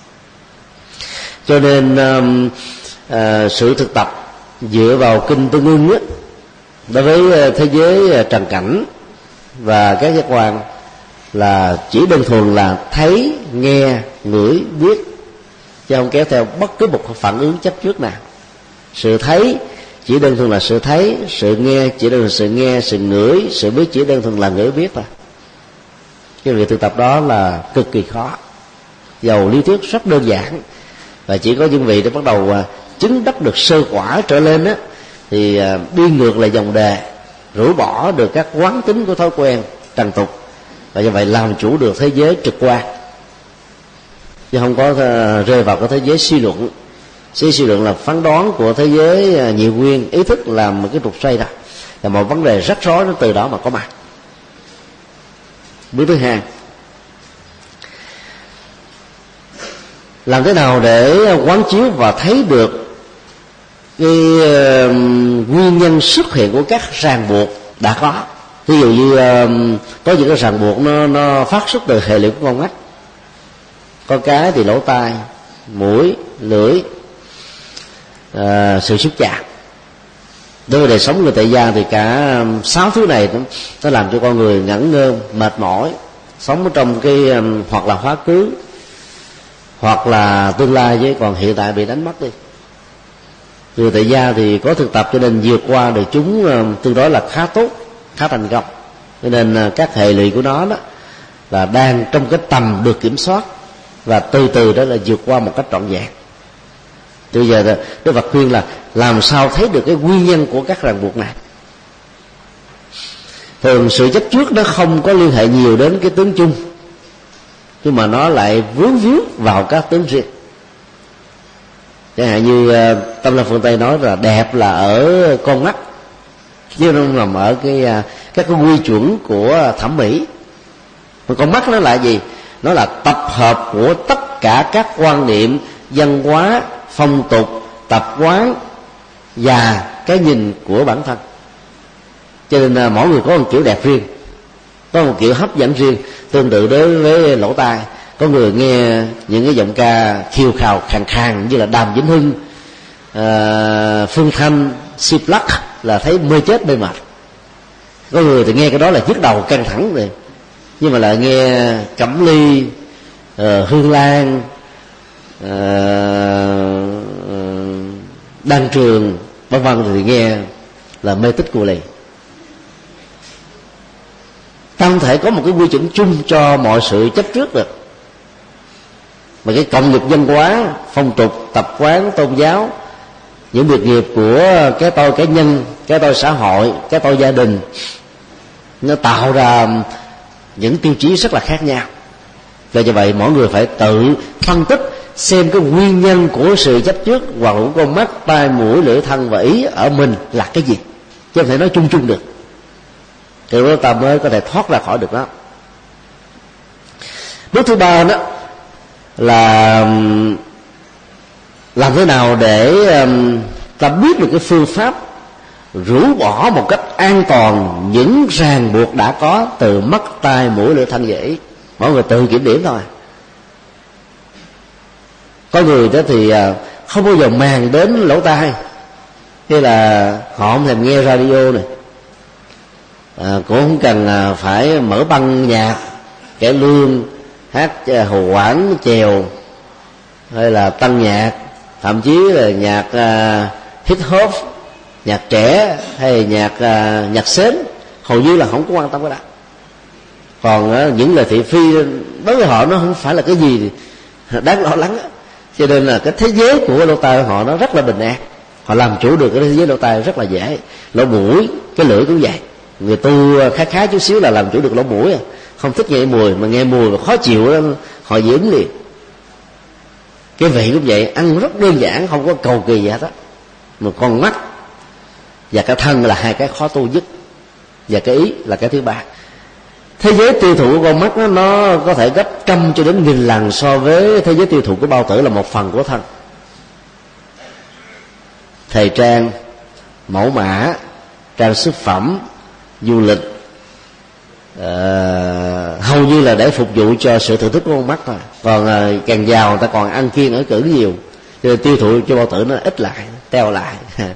Cho nên sự thực tập dựa vào kinh Tương Ưng á, đối với thế giới trần cảnh và các giác quan là chỉ đơn thuần là thấy, nghe, ngửi, biết, chứ không kéo theo bất cứ một phản ứng chấp trước nào. Sự thấy chỉ đơn thuần là sự thấy, sự nghe chỉ đơn thuần là sự nghe, sự ngửi, sự biết chỉ đơn thuần là ngửi biết thôi. Cái việc thực tập đó là cực kỳ khó, dầu lý thuyết rất đơn giản, và chỉ có những vị để bắt đầu chứng đắc được sơ quả trở lên á, thì đi ngược lại dòng đề, rũ bỏ được các quán tính của thói quen trần tục, và như vậy làm chủ được thế giới trực quan, chứ không có rơi vào cái thế giới suy luận. Suy luận là phán đoán của thế giới nhiều nguyên, ý thức làm một cái trục xoay đó, là một vấn đề rắc rối nó từ đó mà có mặt. Bước thứ hai, làm thế nào để quán chiếu và thấy được cái nguyên nhân xuất hiện của các ràng buộc đã có. Ví dụ như có những cái ràng buộc nó phát xuất từ hệ lụy của con mắt, có cái thì lỗ tai, mũi, lưỡi, sự xúc chạm. Đối với đời sống người tại gia thì cả 6 thứ này nó làm cho con người ngẩn ngơ, mệt mỏi, sống trong cái hoặc là quá khứ hoặc là tương lai, với còn hiện tại bị đánh mất đi. Người tại gia thì có thực tập cho nên vượt qua được chúng tương đối là khá tốt, khá thành công. Cho nên các hệ lụy của nó đó là đang trong cái tầm được kiểm soát, và từ từ đó là vượt qua một cách trọn vẹn. Bây giờ Đức Phật khuyên là làm sao thấy được cái nguyên nhân của các ràng buộc này. Thường sự chấp trước nó không có liên hệ nhiều đến cái tướng chung, nhưng mà nó lại vướng víu vào các tướng riêng. Chẳng hạn như Tâm Lâm Phương Tây nói là đẹp là ở con mắt, chứ nó nằm ở các cái quy chuẩn của thẩm mỹ. Mà con mắt nó là gì? Nó là tập hợp của tất cả các quan niệm, văn hóa, phong tục, tập quán và cái nhìn của bản thân. Cho nên mỗi người có một kiểu đẹp riêng. có một kiểu hấp dẫn riêng. Tương tự đối với lỗ tai, có người nghe những cái giọng ca khiêu khào khàn khàn như là Đàm Vĩnh Hưng, Phương Thanh, Siêu Lắc là thấy mê chết mê mệt. Có người thì nghe cái đó là nhức đầu căng thẳng rồi, nhưng mà lại nghe Cẩm Ly, Hương Lan, Đan Trường vân vân thì nghe là mê tích cù lì. Ta không thể có một cái quy chuẩn chung cho mọi sự chấp trước được, mà cái cộng nghiệp văn hóa, phong tục, tập quán, tôn giáo, những việc nghiệp của cái tôi cá nhân, cái tôi xã hội, cái tôi gia đình, nó tạo ra những tiêu chí rất là khác nhau. Và như vậy mỗi người phải tự phân tích xem cái nguyên nhân của sự chấp trước hoặc của con mắt, tai, mũi, lưỡi, thân và ý ở mình là cái gì, chứ không thể nói chung chung được. Thì lúc đó ta mới có thể thoát ra khỏi được đó. Bước thứ ba đó là làm thế nào để ta biết được cái phương pháp rũ bỏ một cách an toàn những ràng buộc đã có từ mắt, tai, mũi, lưỡi, thân và ý. Mọi người tự kiểm điểm thôi. Có người đó thì không bao giờ màng đến lỗ tai, như là họ không thèm nghe radio này, cũng không cần phải mở băng nhạc, cải lương, hát hồ quảng, chèo, hay là tăng nhạc, thậm chí là nhạc hip hop, nhạc trẻ hay nhạc sến, hầu như là không có quan tâm cái đó. Còn những lời thị phi đối với họ nó không phải là cái gì đáng lo lắng, cho nên là cái thế giới của lỗ tai họ nó rất là bình an. Họ làm chủ được cái thế giới lỗ tai rất là dễ. Lỗ mũi, cái lưỡi cũng vậy. Người tu khá chút xíu là làm chủ được lỗ mũi, không thích nghe mùi, mà nghe mùi mà khó chịu đó, họ dị ứng liền. Cái vị cũng vậy, ăn rất đơn giản, không có cầu kỳ gì hết á. Mà con mắt và cái thân là hai cái khó tu nhất, và cái ý là cái thứ ba. Thế giới tiêu thụ của con mắt đó, nó có thể gấp 100 cho đến 1000 lần so với thế giới tiêu thụ của bao tử là một phần của thân. Thời trang, mẫu mã, trang sức phẩm, du lịch, hầu như là để phục vụ cho sự thưởng thức của con mắt thôi. Còn càng giàu người ta còn ăn kiêng ở cữ nhiều, cho nên tiêu thụ cho bao tử nó ít lại, teo lại.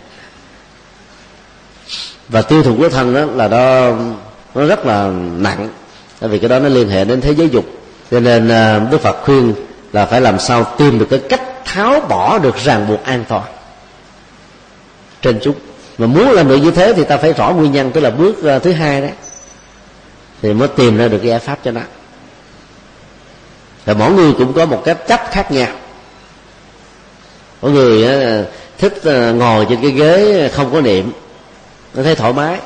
Và tiêu thụ của thân đó là nó rất là nặng, tại vì cái đó nó liên hệ đến thế giới dục. Cho nên Đức Phật khuyên là phải làm sao tìm được cái cách tháo bỏ được ràng buộc an toàn trên chúng. Mà muốn làm được như thế thì ta phải rõ nguyên nhân, tức là bước thứ hai đấy, thì mới tìm ra được cái giải pháp cho nó. Và mỗi người cũng có một cái cách khác nhau. Mỗi người thích ngồi trên cái ghế không có niệm, nó thấy thoải mái,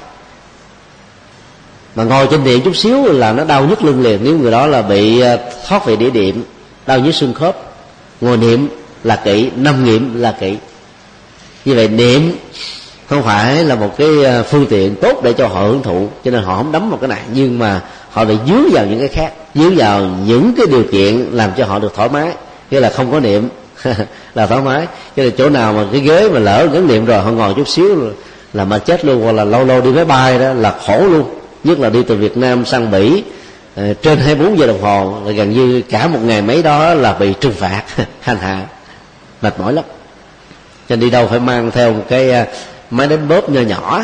mà ngồi trên niệm chút xíu là nó đau nhức lưng liền. Nếu người đó là bị thoát vị đĩa niệm, đau nhức xương khớp. Ngồi niệm là kỹ, nằm niệm là kỹ. Như vậy niệm không phải là một cái phương tiện tốt để cho họ hưởng thụ, cho nên họ không đắm vào cái này, nhưng mà họ lại dướng vào những cái khác, dướng vào những cái điều kiện làm cho họ được thoải mái. Nghĩa là không có niệm là thoải mái, cho nên chỗ nào mà cái ghế mà lỡ gắn niệm rồi họ ngồi chút xíu là mà chết luôn. Hoặc là lâu lâu đi máy bay đó là khổ luôn, nhất là đi từ Việt Nam sang Bỉ trên 24 giờ đồng hồ, là gần như cả một ngày mấy đó là bị trừng phạt hành hạ, mệt mỏi lắm. Cho nên đi đâu phải mang theo một cái máy đánh bóp nho nhỏ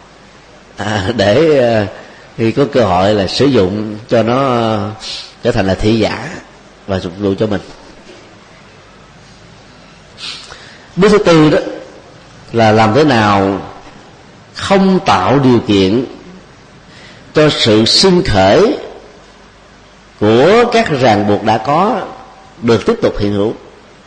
để khi có cơ hội là sử dụng cho nó trở thành là thị giả và phục vụ cho mình. Bước thứ tư đó là làm thế nào không tạo điều kiện cho sự sinh khởi của các ràng buộc đã có được tiếp tục hiện hữu.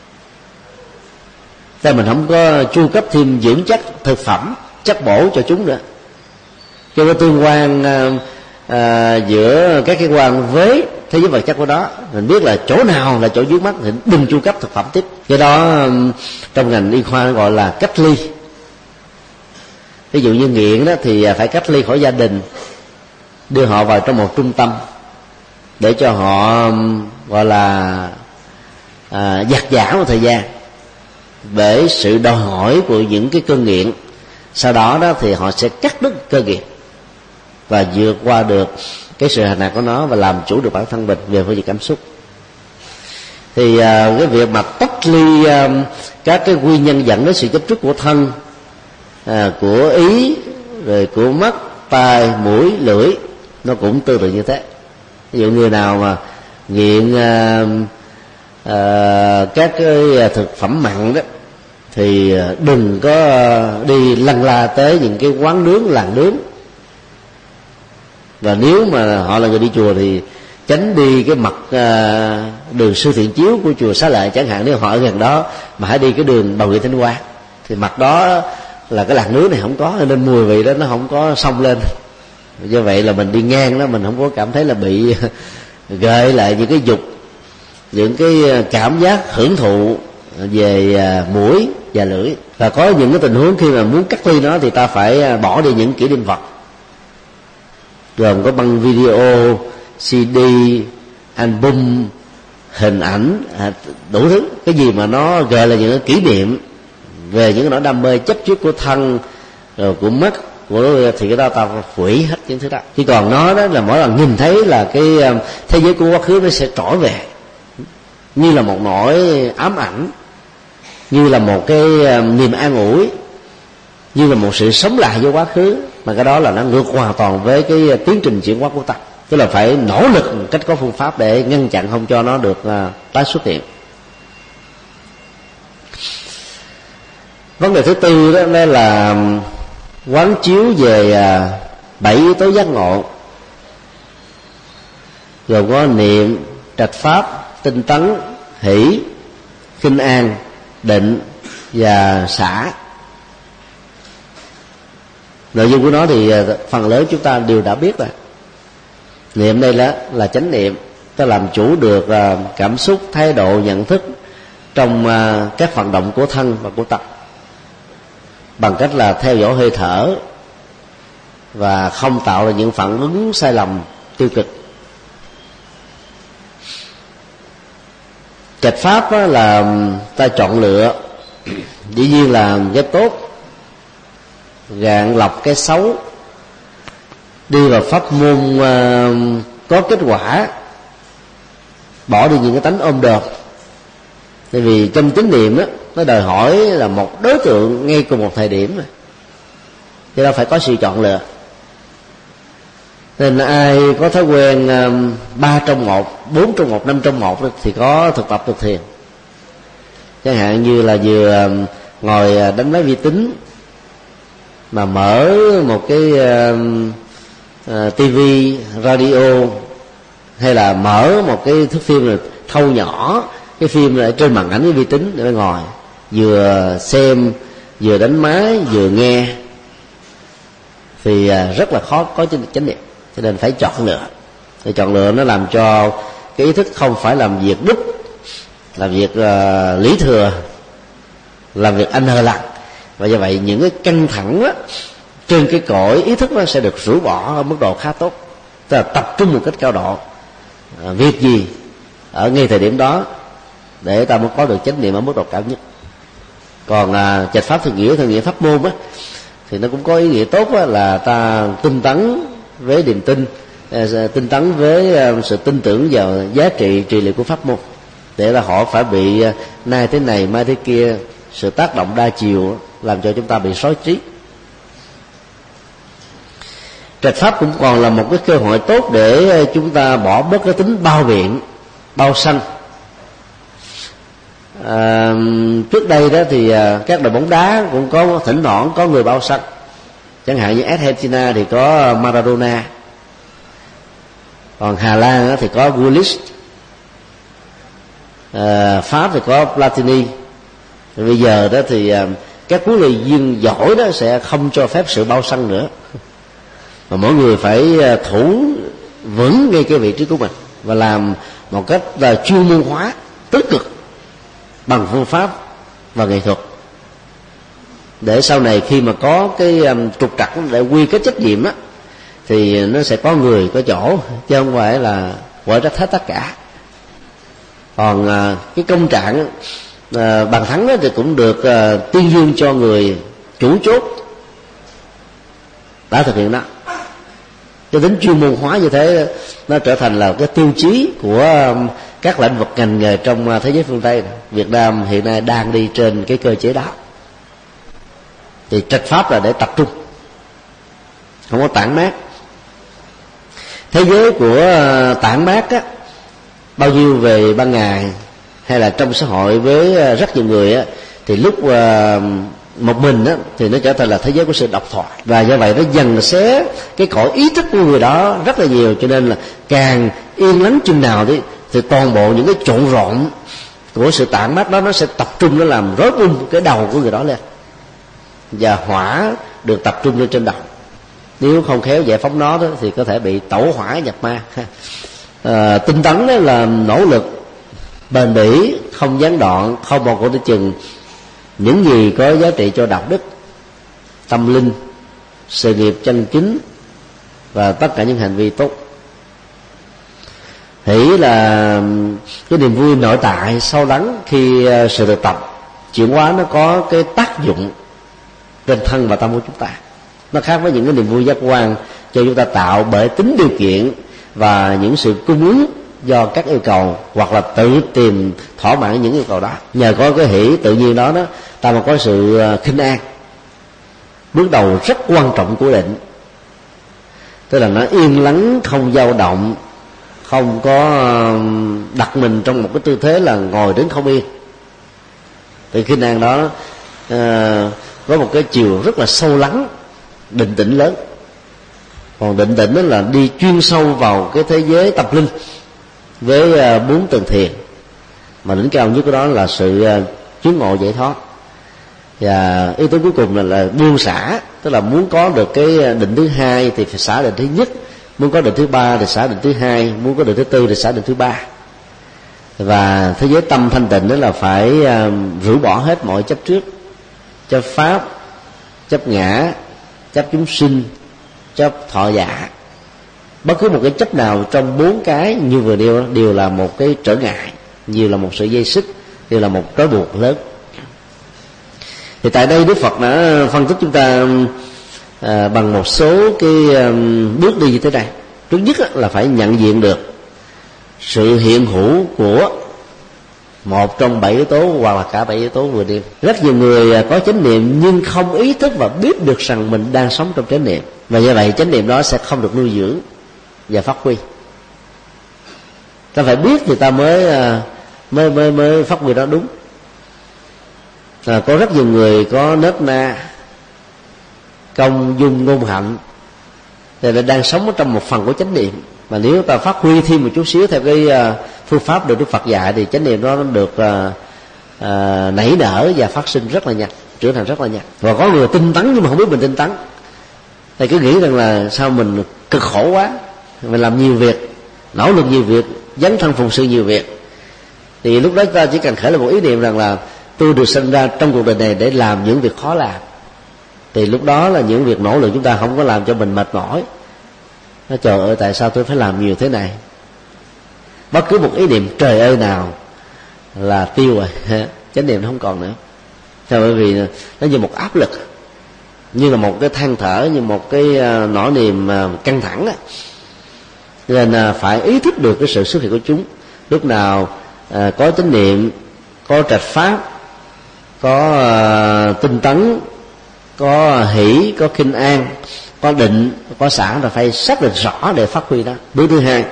Tại mình không có chu cấp thêm dưỡng chất, thực phẩm, chất bổ cho chúng nữa. Cho cái tương quan giữa các cái quan với thế giới vật chất của đó, mình biết là chỗ nào là chỗ vướng mắc thì đừng chu cấp thực phẩm tiếp. Do đó trong ngành y khoa gọi là cách ly. Ví dụ như nghiện đó thì phải cách ly khỏi gia đình, đưa họ vào trong một trung tâm để cho họ gọi là dạt dã một thời gian bởi sự đòi hỏi của những cái cơn nghiện. Sau đó thì họ sẽ cắt đứt cơ nghiện. và vượt qua được cái sự hành hạ của nó và làm chủ được bản thân mình về phương diện cảm xúc. Thì cái việc mà tách ly các cái nguyên nhân dẫn đến sự chấp trước của thân, của ý, rồi của mắt, tai, mũi, lưỡi, nó cũng tương tự như thế. Ví dụ người nào mà nghiện các cái thực phẩm mặn đó thì đừng có đi lăn la tới những cái quán nướng, làng nướng. Và nếu mà họ là người đi chùa thì tránh đi cái mặt đường Sư Thiện Chiếu của chùa Xá Lợi chẳng hạn. Nếu họ ở gần đó mà hãy đi cái đường Bầu Nghĩa Thanh Hoa thì mặt đó là cái làng nướng này không có, nên mùi vị đó nó không có xông lên. Do vậy là mình đi ngang đó, mình không có cảm thấy là bị gợi lại những cái dục, những cái cảm giác hưởng thụ về mũi và lưỡi. Và có những cái tình huống khi mà muốn cắt ly nó thì ta phải bỏ đi những kỷ niệm vật, gồm có băng video, CD, album, hình ảnh, đủ thứ. Cái gì mà nó gợi là những cái kỷ niệm về những nỗi đam mê chấp trước của thân, rồi của mắt, thì cái đó ta hủy hết những thứ đó. Chỉ còn nó đó là mỗi lần nhìn thấy là cái thế giới của quá khứ nó sẽ trỗi về, như là một nỗi ám ảnh, như là một cái niềm an ủi, như là một sự sống lại với quá khứ. Mà cái đó là nó ngược hoàn toàn với cái tiến trình chuyển hóa của ta. Tức là phải nỗ lực một cách có phương pháp để ngăn chặn không cho nó được tái xuất hiện. Vấn đề thứ tư đó là quán chiếu về 7 yếu tố giác ngộ, gồm có niệm, trạch pháp, tinh tấn, hỷ, khinh an, định và xả. Nội dung của nó thì phần lớn chúng ta đều đã biết rồi. Niệm đây là chánh niệm, ta làm chủ được cảm xúc, thái độ, nhận thức trong các hoạt động của thân và của tâm, bằng cách là theo dõi hơi thở và không tạo ra những phản ứng sai lầm tiêu cực. Trạch pháp là ta chọn lựa, dĩ nhiên là cái tốt, gạn lọc cái xấu, đi vào pháp môn có kết quả, bỏ đi những cái tánh ôm đồm. Tại vì trong chánh niệm đó, nó đòi hỏi là một đối tượng ngay cùng một thời điểm, cho nên phải có sự chọn lựa. Nên ai có thói quen 3 trong 1, 4 trong 1, 5 trong 1 thì có thực tập được thiền. Chẳng hạn như là vừa ngồi đánh máy vi tính mà mở một cái tivi, radio, hay là mở một cái thước phim rồi thâu nhỏ cái phim ở trên màn ảnh cái vi tính để ngồi vừa xem, vừa đánh máy, vừa nghe, thì rất là khó có chánh niệm. Cho nên phải chọn lựa. Thì chọn lựa nó làm cho cái ý thức không phải làm việc đúc, làm việc lý thừa, làm việc anh hờ lặng. Và do vậy những cái căng thẳng đó, trên cái cõi ý thức nó sẽ được rũ bỏ ở mức độ khá tốt. Tức là tập trung một cách cao độ việc gì ở ngay thời điểm đó để ta mới có được chánh niệm ở mức độ cao nhất. Còn trạch pháp thường nghĩa pháp môn á, thì nó cũng có ý nghĩa tốt á, là ta tinh tấn với niềm tin, tinh tấn với sự tin tưởng vào giá trị trị liệu của pháp môn, để là họ phải bị nay thế này mai thế kia, sự tác động đa chiều làm cho chúng ta bị rối trí. Trạch pháp cũng còn là một cái cơ hội tốt để chúng ta bỏ bớt cái tính bao biện, bao sanh. Trước đây đó thì các đội bóng đá cũng có thỉnh thoảng có người bao sanh. Chẳng hạn như Argentina thì có Maradona, còn Hà Lan thì có Gullit, Pháp thì có Platini. Bây giờ đó thì các huấn luyện viên giỏi đó sẽ không cho phép sự bao sanh nữa, mà mỗi người phải thủ vững ngay cái vị trí của mình và làm một cách chuyên môn hóa, tích cực bằng phương pháp và nghệ thuật, để sau này khi mà có cái trục trặc để quy kết trách nhiệm á, thì nó sẽ có người có chỗ, chứ không phải là quở trách hết tất cả. Còn cái công trạng bàn thắng đó thì cũng được tuyên dương cho người chủ chốt đã thực hiện đó. Cái tính chuyên môn hóa như thế nó trở thành là cái tiêu chí của các lĩnh vực ngành nghề trong thế giới phương Tây. Việt Nam hiện nay đang đi trên cái cơ chế đó. Thì trạch pháp là để tập trung, không có tản mát. Thế giới của tản mát á, bao nhiêu về ban ngày hay là trong xã hội với rất nhiều người á, thì lúc một mình á, thì nó trở thành là thế giới của sự độc thoại, và do vậy nó dần xé cái cõi ý thức của người đó rất là nhiều. Cho nên là càng yên lắng chừng nào thì toàn bộ những cái trộn rộn của sự tản mát đó nó sẽ tập trung, nó làm rối bung cái đầu của người đó lên, và hỏa được tập trung lên trên đầu. Nếu không khéo giải phóng nó đó, thì có thể bị tẩu hỏa nhập ma. Tinh tấn đó là nỗ lực bền bỉ, không gián đoạn, không bỏ cuộc tới chừng những gì có giá trị cho đạo đức, tâm linh, sự nghiệp chân chính và tất cả những hành vi tốt. Hỷ là cái niềm vui nội tại sâu lắng khi sự thực tập chuyển hóa nó có cái tác dụng trên thân và tâm của chúng ta. Nó khác với những cái niềm vui giác quan cho chúng ta tạo bởi tính điều kiện và những sự cung ứng do các yêu cầu, hoặc là tự tìm thỏa mãn những yêu cầu đó. Nhờ có cái hỷ tự nhiên đó ta mà có sự khinh an, bước đầu rất quan trọng của định. Tức là nó yên lắng, không dao động, không có đặt mình trong một cái tư thế là ngồi đến không yên. Thì khinh an đó có một cái chiều rất là sâu lắng, định tĩnh lớn. Còn định tĩnh đó là đi chuyên sâu vào cái thế giới tập linh với 4 tầng thiền, mà đỉnh cao nhất của đó là sự chứng ngộ giải thoát. Và yếu tố cuối cùng là buông xả, tức là muốn có được cái định thứ hai thì phải xả định thứ nhất, muốn có định thứ ba thì xả định thứ hai, muốn có định thứ tư thì xả định thứ ba. Và thế giới tâm thanh tịnh đó là phải rũ bỏ hết mọi chấp trước, chấp pháp, chấp ngã, chấp chúng sinh, chấp thọ giả. Bất cứ một cái chấp nào trong 4 cái như vừa nêu đều là một cái trở ngại, nhiều là một sợi dây xích, đều là một trói buộc lớn. Thì tại đây Đức Phật đã phân tích chúng ta bằng một số cái bước đi như thế này. Trước nhất là phải nhận diện được sự hiện hữu của một trong 7 yếu tố hoặc là cả 7 yếu tố vừa nêu. Rất nhiều người có chánh niệm nhưng không ý thức và biết được rằng mình đang sống trong chánh niệm, và do vậy chánh niệm đó sẽ không được nuôi dưỡng và phát huy. Ta phải biết thì ta mới phát huy đó đúng. Có rất nhiều người có nết na, công dung ngôn hạnh, thì là đang sống ở trong một phần của chánh niệm. Mà nếu ta phát huy thêm một chút xíu theo cái phương pháp được Đức Phật dạy, thì chánh niệm đó nó được nảy nở và phát sinh rất là nhanh, trưởng thành rất là nhanh. Và có người tinh tấn nhưng mà không biết mình tinh tấn, thì cứ nghĩ rằng là sao mình cực khổ quá, mình làm nhiều việc, nỗ lực nhiều việc, dấn thân phụng sự nhiều việc. Thì lúc đó ta chỉ cần khởi lên một ý niệm rằng là tôi được sinh ra trong cuộc đời này để làm những việc khó làm. Thì lúc đó là những việc nỗ lực chúng ta không có làm cho mình mệt mỏi. Nói trời ơi, tại sao tôi phải làm nhiều thế này? Bất cứ một ý niệm trời ơi nào là tiêu rồi, chánh niệm nó không còn nữa. Bởi vì nó như một áp lực, như là một cái than thở, như một cái nỗi niềm căng thẳng. Nên phải ý thức được cái sự xuất hiện của chúng. Lúc nào có chánh niệm, có trạch pháp, có tinh tấn, có hỷ, có khinh an, có định, có xả, là phải xác định rõ để phát huy đó. Bước thứ hai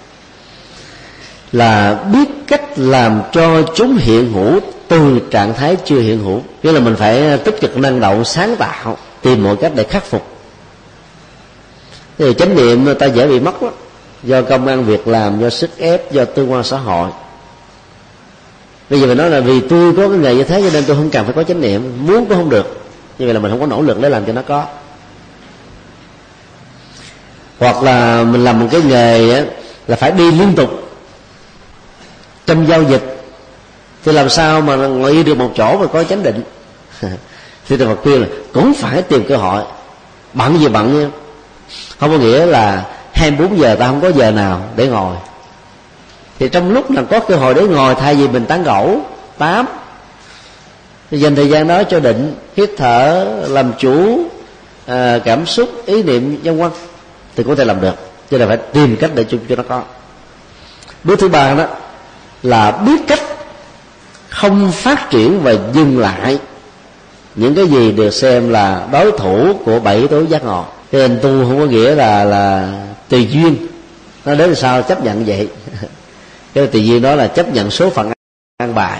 là biết cách làm cho chúng hiện hữu từ trạng thái chưa hiện hữu. Nghĩa là mình phải tích cực năng động, sáng tạo, tìm mọi cách để khắc phục. Thì chánh niệm ta dễ bị mất đó, do công ăn việc làm, do sức ép, do tương quan xã hội. Bây giờ mình nói là vì tôi có cái nghề như thế cho nên tôi không cần phải có chánh niệm, muốn cũng không được. Như vậy là mình không có nỗ lực để làm cho nó có. Hoặc là mình làm một cái nghề là phải đi liên tục trong giao dịch, thì làm sao mà ngồi yên được một chỗ mà có chánh định? Thì Đức Phật khuyên là cũng phải tìm cơ hội. Bận gì bận nha, không có nghĩa là 24 giờ ta không có giờ nào để ngồi. Thì trong lúc là có cơ hội để ngồi, thay vì mình tán gẫu tám, thì dành thời gian đó cho định, hít thở, làm chủ cảm xúc, ý niệm vân vân. thì có thể làm được, cho nên phải tìm cách để cho nó có. Bước thứ ba đó là biết cách không phát triển và dừng lại những cái gì được xem là đối thủ của 7 yếu tố giác ngộ. Cho nên tu không có nghĩa là tùy duyên, nó đến sao chấp nhận vậy. Cái tùy duyên đó là chấp nhận số phận an bài.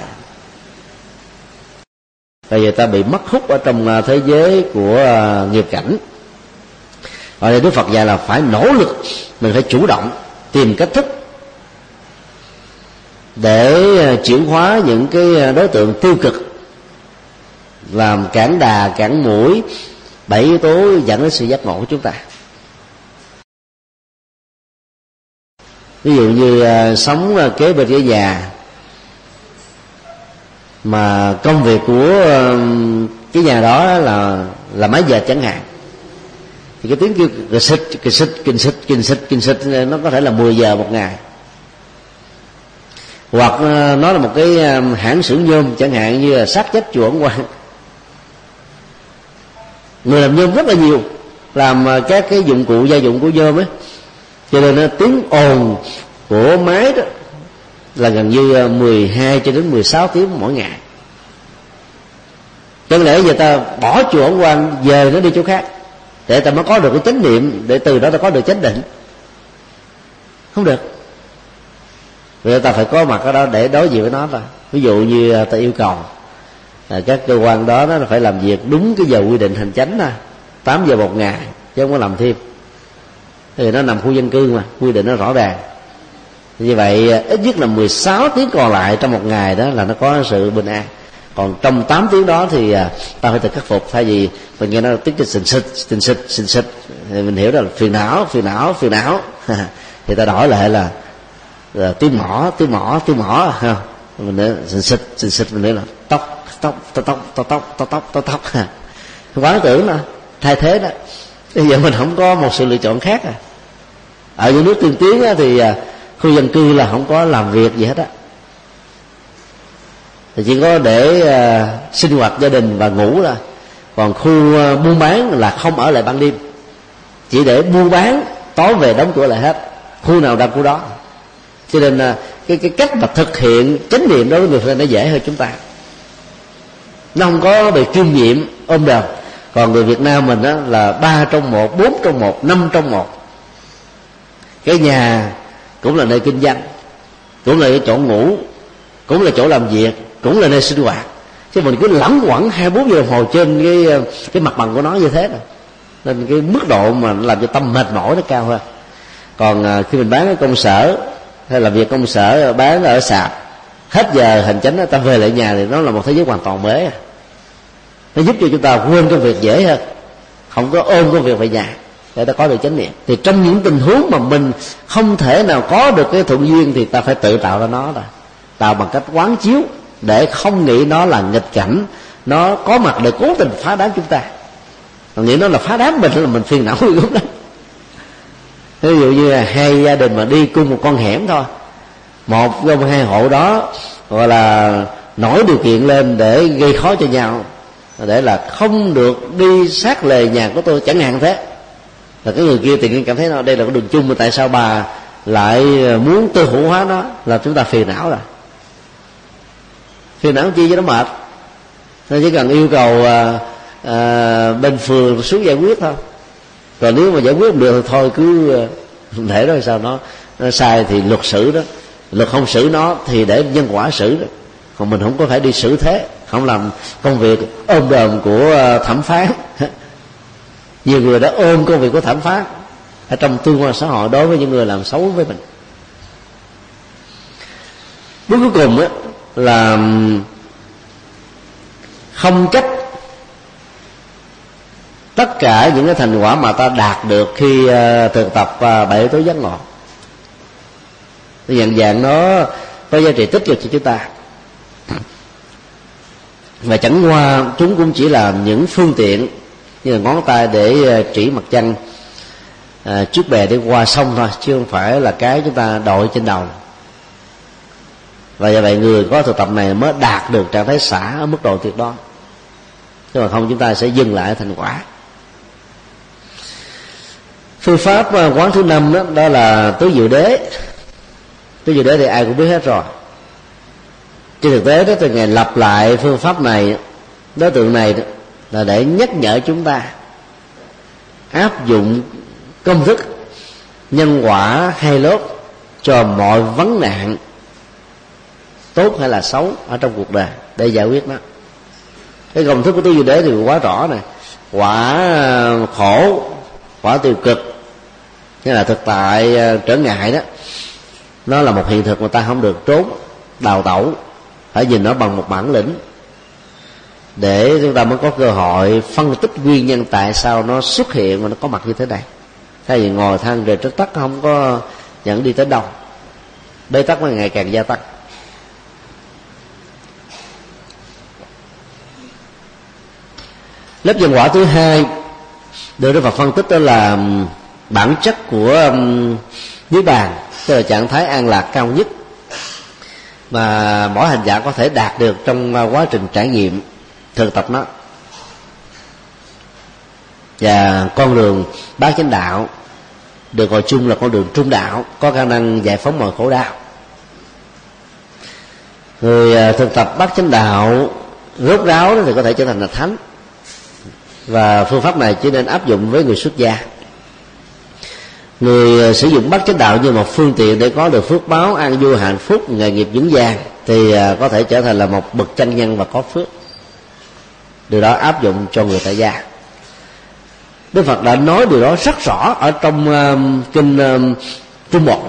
Bây giờ ta bị mất hút ở trong thế giới của nghiệp cảnh. Ở đây Đức Phật dạy là phải nỗ lực, mình phải chủ động tìm cách thức để chuyển hóa những cái đối tượng tiêu cực làm cản đà cản mũi 7 yếu tố dẫn đến sự giác ngộ của chúng ta. Ví dụ như sống kế bên cái nhà mà công việc của cái nhà đó là máy dệt chẳng hạn, thì cái tiếng kêu kinh xích nó có thể là 10 giờ một ngày. Hoặc nó là một cái hãng xưởng nhôm chẳng hạn, như là sát chết chùa Ấn Quang, người làm nhôm rất là nhiều, làm các cái dụng cụ gia dụng của nhôm ấy, cho nên tiếng ồn của máy đó là gần như 12 cho đến 16 tiếng mỗi ngày. Cho nên lẽ giờ ta bỏ chùa Ấn Quang về nó đi chỗ khác để ta mới có được cái chánh niệm, để từ đó ta có được chánh định? Không được. Vì ta phải có mặt ở đó để đối diện với nó thôi. Ví dụ như ta yêu cầu các cơ quan đó nó phải làm việc đúng cái giờ quy định hành chánh 8 giờ một ngày, chứ không có làm thêm. Thì nó nằm khu dân cư mà, quy định nó rõ ràng. Như vậy ít nhất là 16 tiếng còn lại trong một ngày đó là nó có sự bình an. Còn trong 8 tiếng đó thì ta phải tự khắc phục. Thay vì mình nghe nó tiếng tình xịt thì mình hiểu đó là phiền não thì ta đổi lại là tiếng mỏ ha. Mình nữa xịt mình nữa là tóc quán tưởng đó, thay thế đó. Bây giờ mình không có một sự lựa chọn khác à. Ở những nước tiên tiến thì khu dân cư là không có làm việc gì hết á, thì chỉ có để sinh hoạt gia đình và ngủ thôi. Còn khu buôn bán là không ở lại ban đêm, chỉ để buôn bán, tối về đóng cửa lại hết, khu nào đặt khu đó. Cho nên cái cách mà thực hiện chánh niệm đối với người Phật nó dễ hơn chúng ta, nó không có bị kiêm nhiệm ôm đồm. Còn người Việt Nam mình đó là 3 trong 1, 4 trong 1, 5 trong 1. Cái nhà cũng là nơi kinh doanh, cũng là chỗ ngủ, cũng là chỗ làm việc, cũng là nơi sinh hoạt. Chứ mình cứ lẳng quẩn 24 giờ đồng hồ trên cái mặt bằng của nó như thế rồi, nên cái mức độ mà làm cho tâm mệt mỏi nó cao hơn. Còn khi mình bán ở công sở hay làm việc công sở, bán ở sạp, hết giờ hành chánh ta về lại nhà thì nó là một thế giới hoàn toàn mới. Nó giúp cho chúng ta quên công việc dễ hơn, không có ôm công việc về nhà để ta có được chánh niệm. Thì trong những tình huống mà mình không thể nào có được cái thuận duyên thì ta phải tự tạo ra nó rồi, tạo bằng cách quán chiếu để không nghĩ nó là nghịch cảnh, nó có mặt để cố tình phá đám chúng ta. Còn nghĩ nó là phá đám mình là mình phiền não lúc đó. Ví dụ như là hai gia đình mà đi cùng một con hẻm thôi, một trong hai hộ đó gọi là nổi điều kiện lên để gây khó cho nhau, để là không được đi sát lề nhà của tôi chẳng hạn thế, là cái người kia tự nhiên cảm thấy nó đây là cái đường chung, mà tại sao bà lại muốn tư hữu hóa nó, là chúng ta phiền não rồi. Phiền não chi cho nó mệt, nên chỉ cần yêu cầu bên phường xuống giải quyết thôi. Còn nếu mà giải quyết không được thì thôi cứ để đó, sao nó sai thì luật xử đó, luật không xử nó thì để nhân quả xử đó. Còn mình không có phải đi xử thế, không làm công việc ôm đồm của thẩm phán. Nhiều người đã ôm công việc của thẩm phán ở trong tương quan xã hội đối với những người làm xấu với mình. Bước cuối cùng á là không trách tất cả những cái thành quả mà ta đạt được khi thực tập 7 yếu tố giác ngộ. Dạng dạng nó có giá trị tích cực cho chúng ta, và chẳng qua chúng cũng chỉ là những phương tiện như là ngón tay để chỉ mặt trăng, chiếc bè để qua sông thôi, chứ không phải là cái chúng ta đội trên đầu. Và do vậy người có thực tập này mới đạt được trạng thái xả ở mức độ tuyệt đối, chứ mà không chúng ta sẽ dừng lại thành quả. Phương pháp quán thứ 5 đó là tứ diệu đế. Tứ diệu đế thì ai cũng biết hết rồi. Trên thực tế đó, từ ngày lặp lại phương pháp này, đối tượng này là để nhắc nhở chúng ta áp dụng công thức nhân quả hai lớp cho mọi vấn nạn tốt hay là xấu ở trong cuộc đời để giải quyết nó. Cái công thức của tứ diệu đế thì quá rõ này: quả khổ, quả tiêu cực, như là thực tại trở ngại đó, nó là một hiện thực mà ta không được trốn đào tẩu, phải nhìn nó bằng một bản lĩnh để chúng ta mới có cơ hội phân tích nguyên nhân tại sao nó xuất hiện và nó có mặt như thế này. Thay vì ngồi than rời trách tắc không có dẫn đi tới đâu, bế tắc nó ngày càng gia tăng. Lớp nhân quả thứ hai được Đức Phật phân tích đó là bản chất của niết bàn, tức là trạng thái an lạc cao nhất mà mỗi hành giả có thể đạt được trong quá trình trải nghiệm thực tập nó. Và con đường bát chánh đạo được gọi chung là con đường trung đạo, có khả năng giải phóng mọi khổ đau. Người thực tập bát chánh đạo rốt ráo thì có thể trở thành là thánh, và phương pháp này chỉ nên áp dụng với người xuất gia. Người sử dụng bát chánh đạo như một phương tiện để có được phước báo an vui hạnh phúc, nghề nghiệp vững vàng thì có thể trở thành là một bậc chân nhân và có phước. Điều đó áp dụng cho người tại gia. Đức Phật đã nói điều đó rất rõ ở trong kinh Trung Bộ.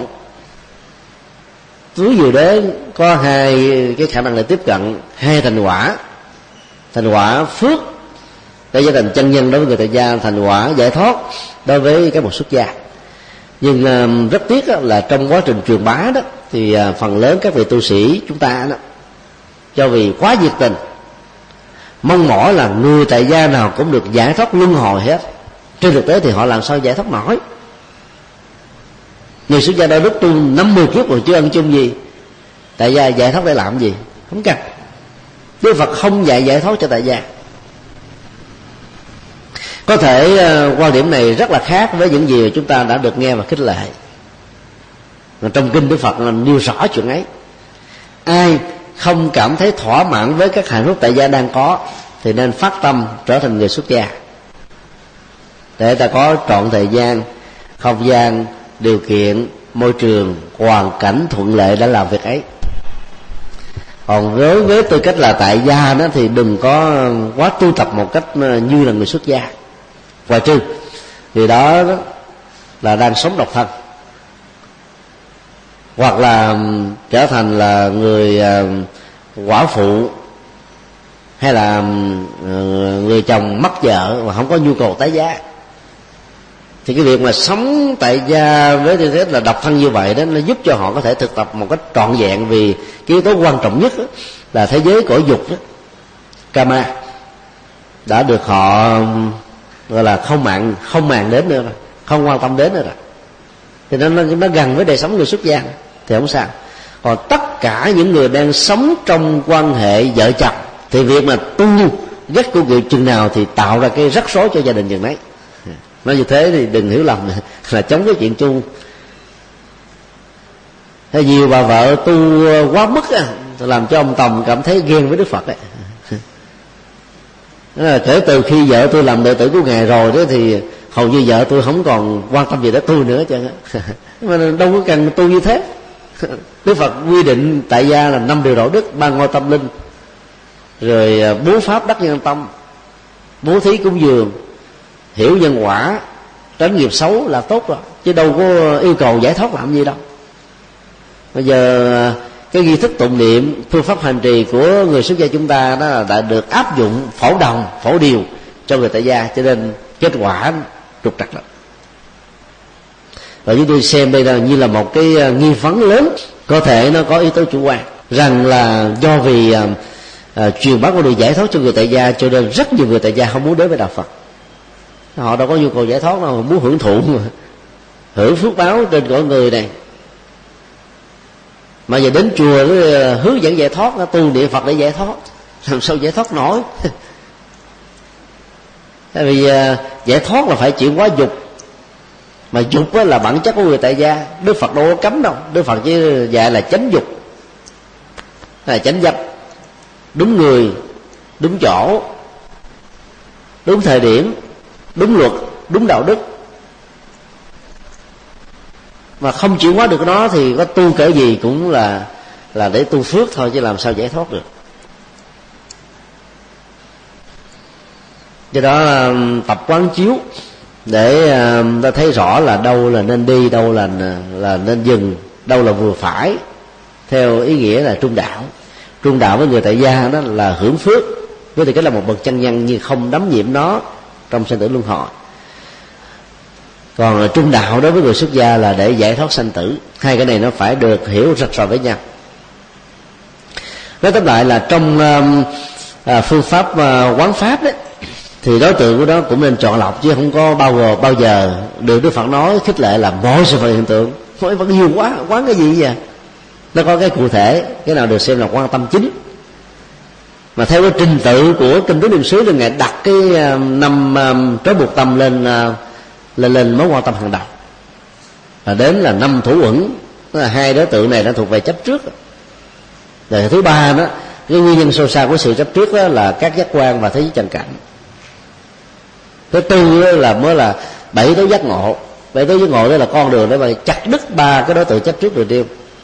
Tứ diệu đế có hai cái khả năng để tiếp cận hai thành quả phước để trở thành chân nhân đối với người tại gia, thành quả giải thoát đối với các bậc xuất gia. Nhưng rất tiếc là trong quá trình truyền bá đó thì phần lớn các vị tu sĩ chúng ta đó, do vì quá nhiệt tình, mong mỏi là người tại gia nào cũng được giải thoát luân hồi hết. Trên thực tế thì họ làm sao giải thoát nổi? Người xuất gia đạo đức tu 50 kiếp rồi chưa ăn chung gì, tại gia giải thoát để làm gì? Không cần. Đức Phật không dạy giải thoát cho tại gia. Có thể quan điểm này rất là khác với những gì chúng ta đã được nghe và khích lệ. Trong kinh Đức Phật nêu rõ chuyện ấy. Ai không cảm thấy thỏa mãn với các hạnh phúc tại gia đang có thì nên phát tâm trở thành người xuất gia, để ta có trọn thời gian, không gian, điều kiện, môi trường, hoàn cảnh thuận lợi để làm việc ấy. Còn với tư cách là tại gia đó thì đừng có quá tu tập một cách như là người xuất gia, ngoài trừ vì đó là đang sống độc thân, hoặc là trở thành là người quả phụ, hay là người chồng mất vợ mà không có nhu cầu tái giá. Thì cái việc mà sống tại gia với tư thế là độc thân như vậy đó, nó giúp cho họ có thể thực tập một cách trọn vẹn. Vì cái yếu tố quan trọng nhất đó là thế giới cõi dục đó, kama, đã được họ gọi là không màng đến nữa rồi, không quan tâm đến nữa rồi. Thì nó gần với đời sống người xuất gia thì không sao. Còn tất cả những người đang sống trong quan hệ vợ chồng thì việc mà tu ghét cô kiệu chừng nào thì tạo ra cái rắc rối cho gia đình chừng đấy. Nói như thế thì đừng hiểu lầm là chống cái chuyện tu. Hay nhiều bà vợ tu quá mức làm cho ông Tòng cảm thấy ghen với Đức Phật đấy. Kể từ khi vợ tôi làm đệ tử của Ngài rồi đó thì hầu như vợ tôi không còn quan tâm gì đến tôi nữa chứ. Mà đâu có cần tu như thế. Đức Phật quy định tại gia là 5 điều đạo đức: ba ngôi tâm linh, rồi 4 pháp đắc nhân tâm, bố thí cúng dường, hiểu nhân quả, tránh nghiệp xấu là tốt rồi, chứ đâu có yêu cầu giải thoát làm gì đâu. Bây giờ cái nghi thức tụng niệm, phương pháp hành trì của người xuất gia chúng ta đó đã được áp dụng phổ đồng, phổ điều cho người tại gia, cho nên kết quả trục trặc lắm. Và chúng tôi xem đây là như là một cái nghi vấn lớn, có thể nó có yếu tố chủ quan, rằng là do vì truyền bá con đường giải thoát cho người tại gia, cho nên rất nhiều người tại gia không muốn đến với đạo Phật. Họ đâu có nhu cầu giải thoát đâu, muốn hưởng thụ mà, hưởng phước báo trên cõi người này. Mà giờ đến chùa hướng dẫn giải thoát, tu niệm Phật để giải thoát, làm sao giải thoát nổi? Tại vì giải thoát là phải chuyển hóa dục, Mà dục là bản chất của người tại gia. Đức Phật đâu có cấm đâu. Đức Phật chỉ dạy là tránh dục, là tránh dâm, đúng người, đúng chỗ, đúng thời điểm, đúng luật, đúng đạo đức. Mà không chuyển hóa được nó thì có tu cỡ gì cũng là để tu phước thôi, chứ làm sao giải thoát được. Do đó tập quán chiếu để ta thấy rõ là đâu là nên đi, đâu là nên dừng, đâu là vừa phải, theo ý nghĩa là trung đạo. Trung đạo với người tại gia đó là hưởng phước, với tư cách là một bậc chân nhân, nhưng không đắm nhiễm nó trong sanh tử luân hồi. Còn trung đạo đối với người xuất gia là để giải thoát sanh tử. Hai cái này nó phải được hiểu rạch ròi với nhau. Nói tóm lại là trong phương pháp quán pháp đấy, thì đối tượng của đó cũng nên chọn lọc, chứ không có bao giờ được Đức Phật nói khích lệ là mọi sự vật hiện tượng. Nói vẫn nhiều quá, quán cái gì vậy? Nó có cái cụ thể, cái nào được xem là quan tâm chính. Mà theo cái trình tự của kinh tứ niệm xứ thì Ngài đặt cái năm trói buộc tâm lên mối quan tâm hàng đầu, và đến là 5 thủ uẩn. Tức là hai đối tượng này đã thuộc về chấp trước. Rồi thứ ba đó, cái nguyên nhân sâu xa của sự chấp trước đó là các giác quan và thế giới trần cảnh. Thứ tư là mới là 7 tố giác ngộ. 7 tố giác ngộ đó là con đường để mà chặt đứt 3 cái đối tượng chấp trước rồi tiêu.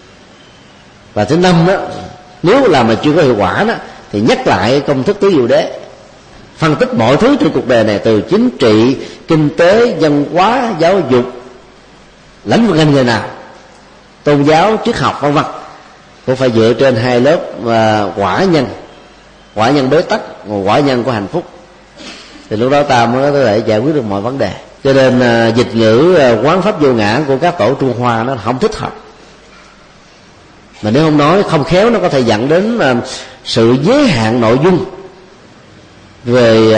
Và thứ 5 đó, nếu là mà chưa có hiệu quả đó, thì nhắc lại công thức tứ diệu đế, phân tích mọi thứ trên cuộc đời này, từ chính trị, kinh tế, văn hóa, giáo dục, lĩnh vực ngành nghề nào, tôn giáo, triết học vân vân, cũng phải dựa trên hai lớp quả nhân bế tắc, quả nhân của hạnh phúc. Thì lúc đó ta mới có thể giải quyết được mọi vấn đề. Cho nên dịch ngữ quán pháp vô ngã của các tổ Trung Hoa nó không thích hợp. Mà nếu không nói không khéo, nó có thể dẫn đến sự giới hạn nội dung về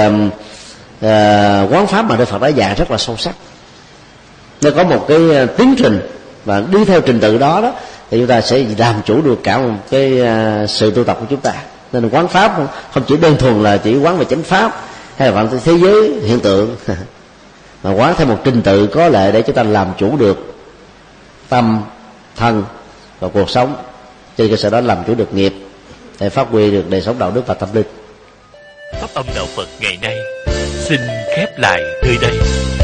quán pháp mà Đức Phật đã dạy rất là sâu sắc. Nó có một cái tiến trình, và đi theo trình tự đó thì chúng ta sẽ làm chủ được cả một cái sự tu tập của chúng ta. Nên quán pháp không chỉ đơn thuần là chỉ quán về chánh pháp hay là thế giới hiện tượng, mà quán theo một trình tự có lệ để chúng ta làm chủ được tâm, thân và cuộc sống. Trên cơ sở đó làm chủ được nghiệp, để phát huy được đời sống đạo đức và tâm linh. Pháp âm đạo Phật ngày nay xin khép lại nơi đây.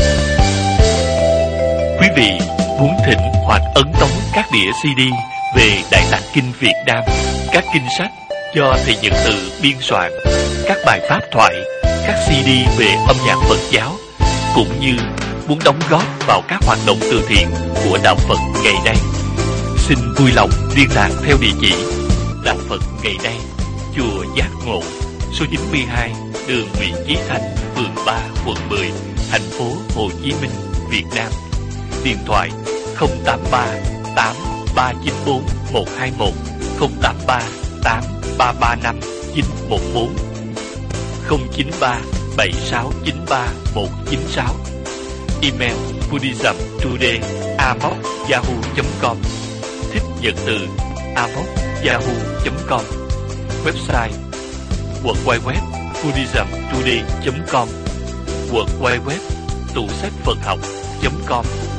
Quý vị muốn thỉnh hoặc ấn tống các đĩa CD về Đại Tạng Kinh Việt Nam, các kinh sách do thầy Nhật Từ biên soạn, các bài pháp thoại, các CD về âm nhạc Phật giáo, cũng như muốn đóng góp vào các hoạt động từ thiện của đạo Phật ngày nay, xin vui lòng liên lạc theo địa chỉ đạo Phật ngày nay, chùa Giác Ngộ, số 92, đường Nguyễn Chí Thanh, phường 3, quận 10, thành phố Hồ Chí Minh, Việt Nam. Điện thoại 083 8394 121, 083 8335 914, 093 7693 196. Email buddhismtoday@yahoo.com, thích Nhật Từ @yahoo.com. Website www buddhismtoday.com, www tủ sách Phật học.com.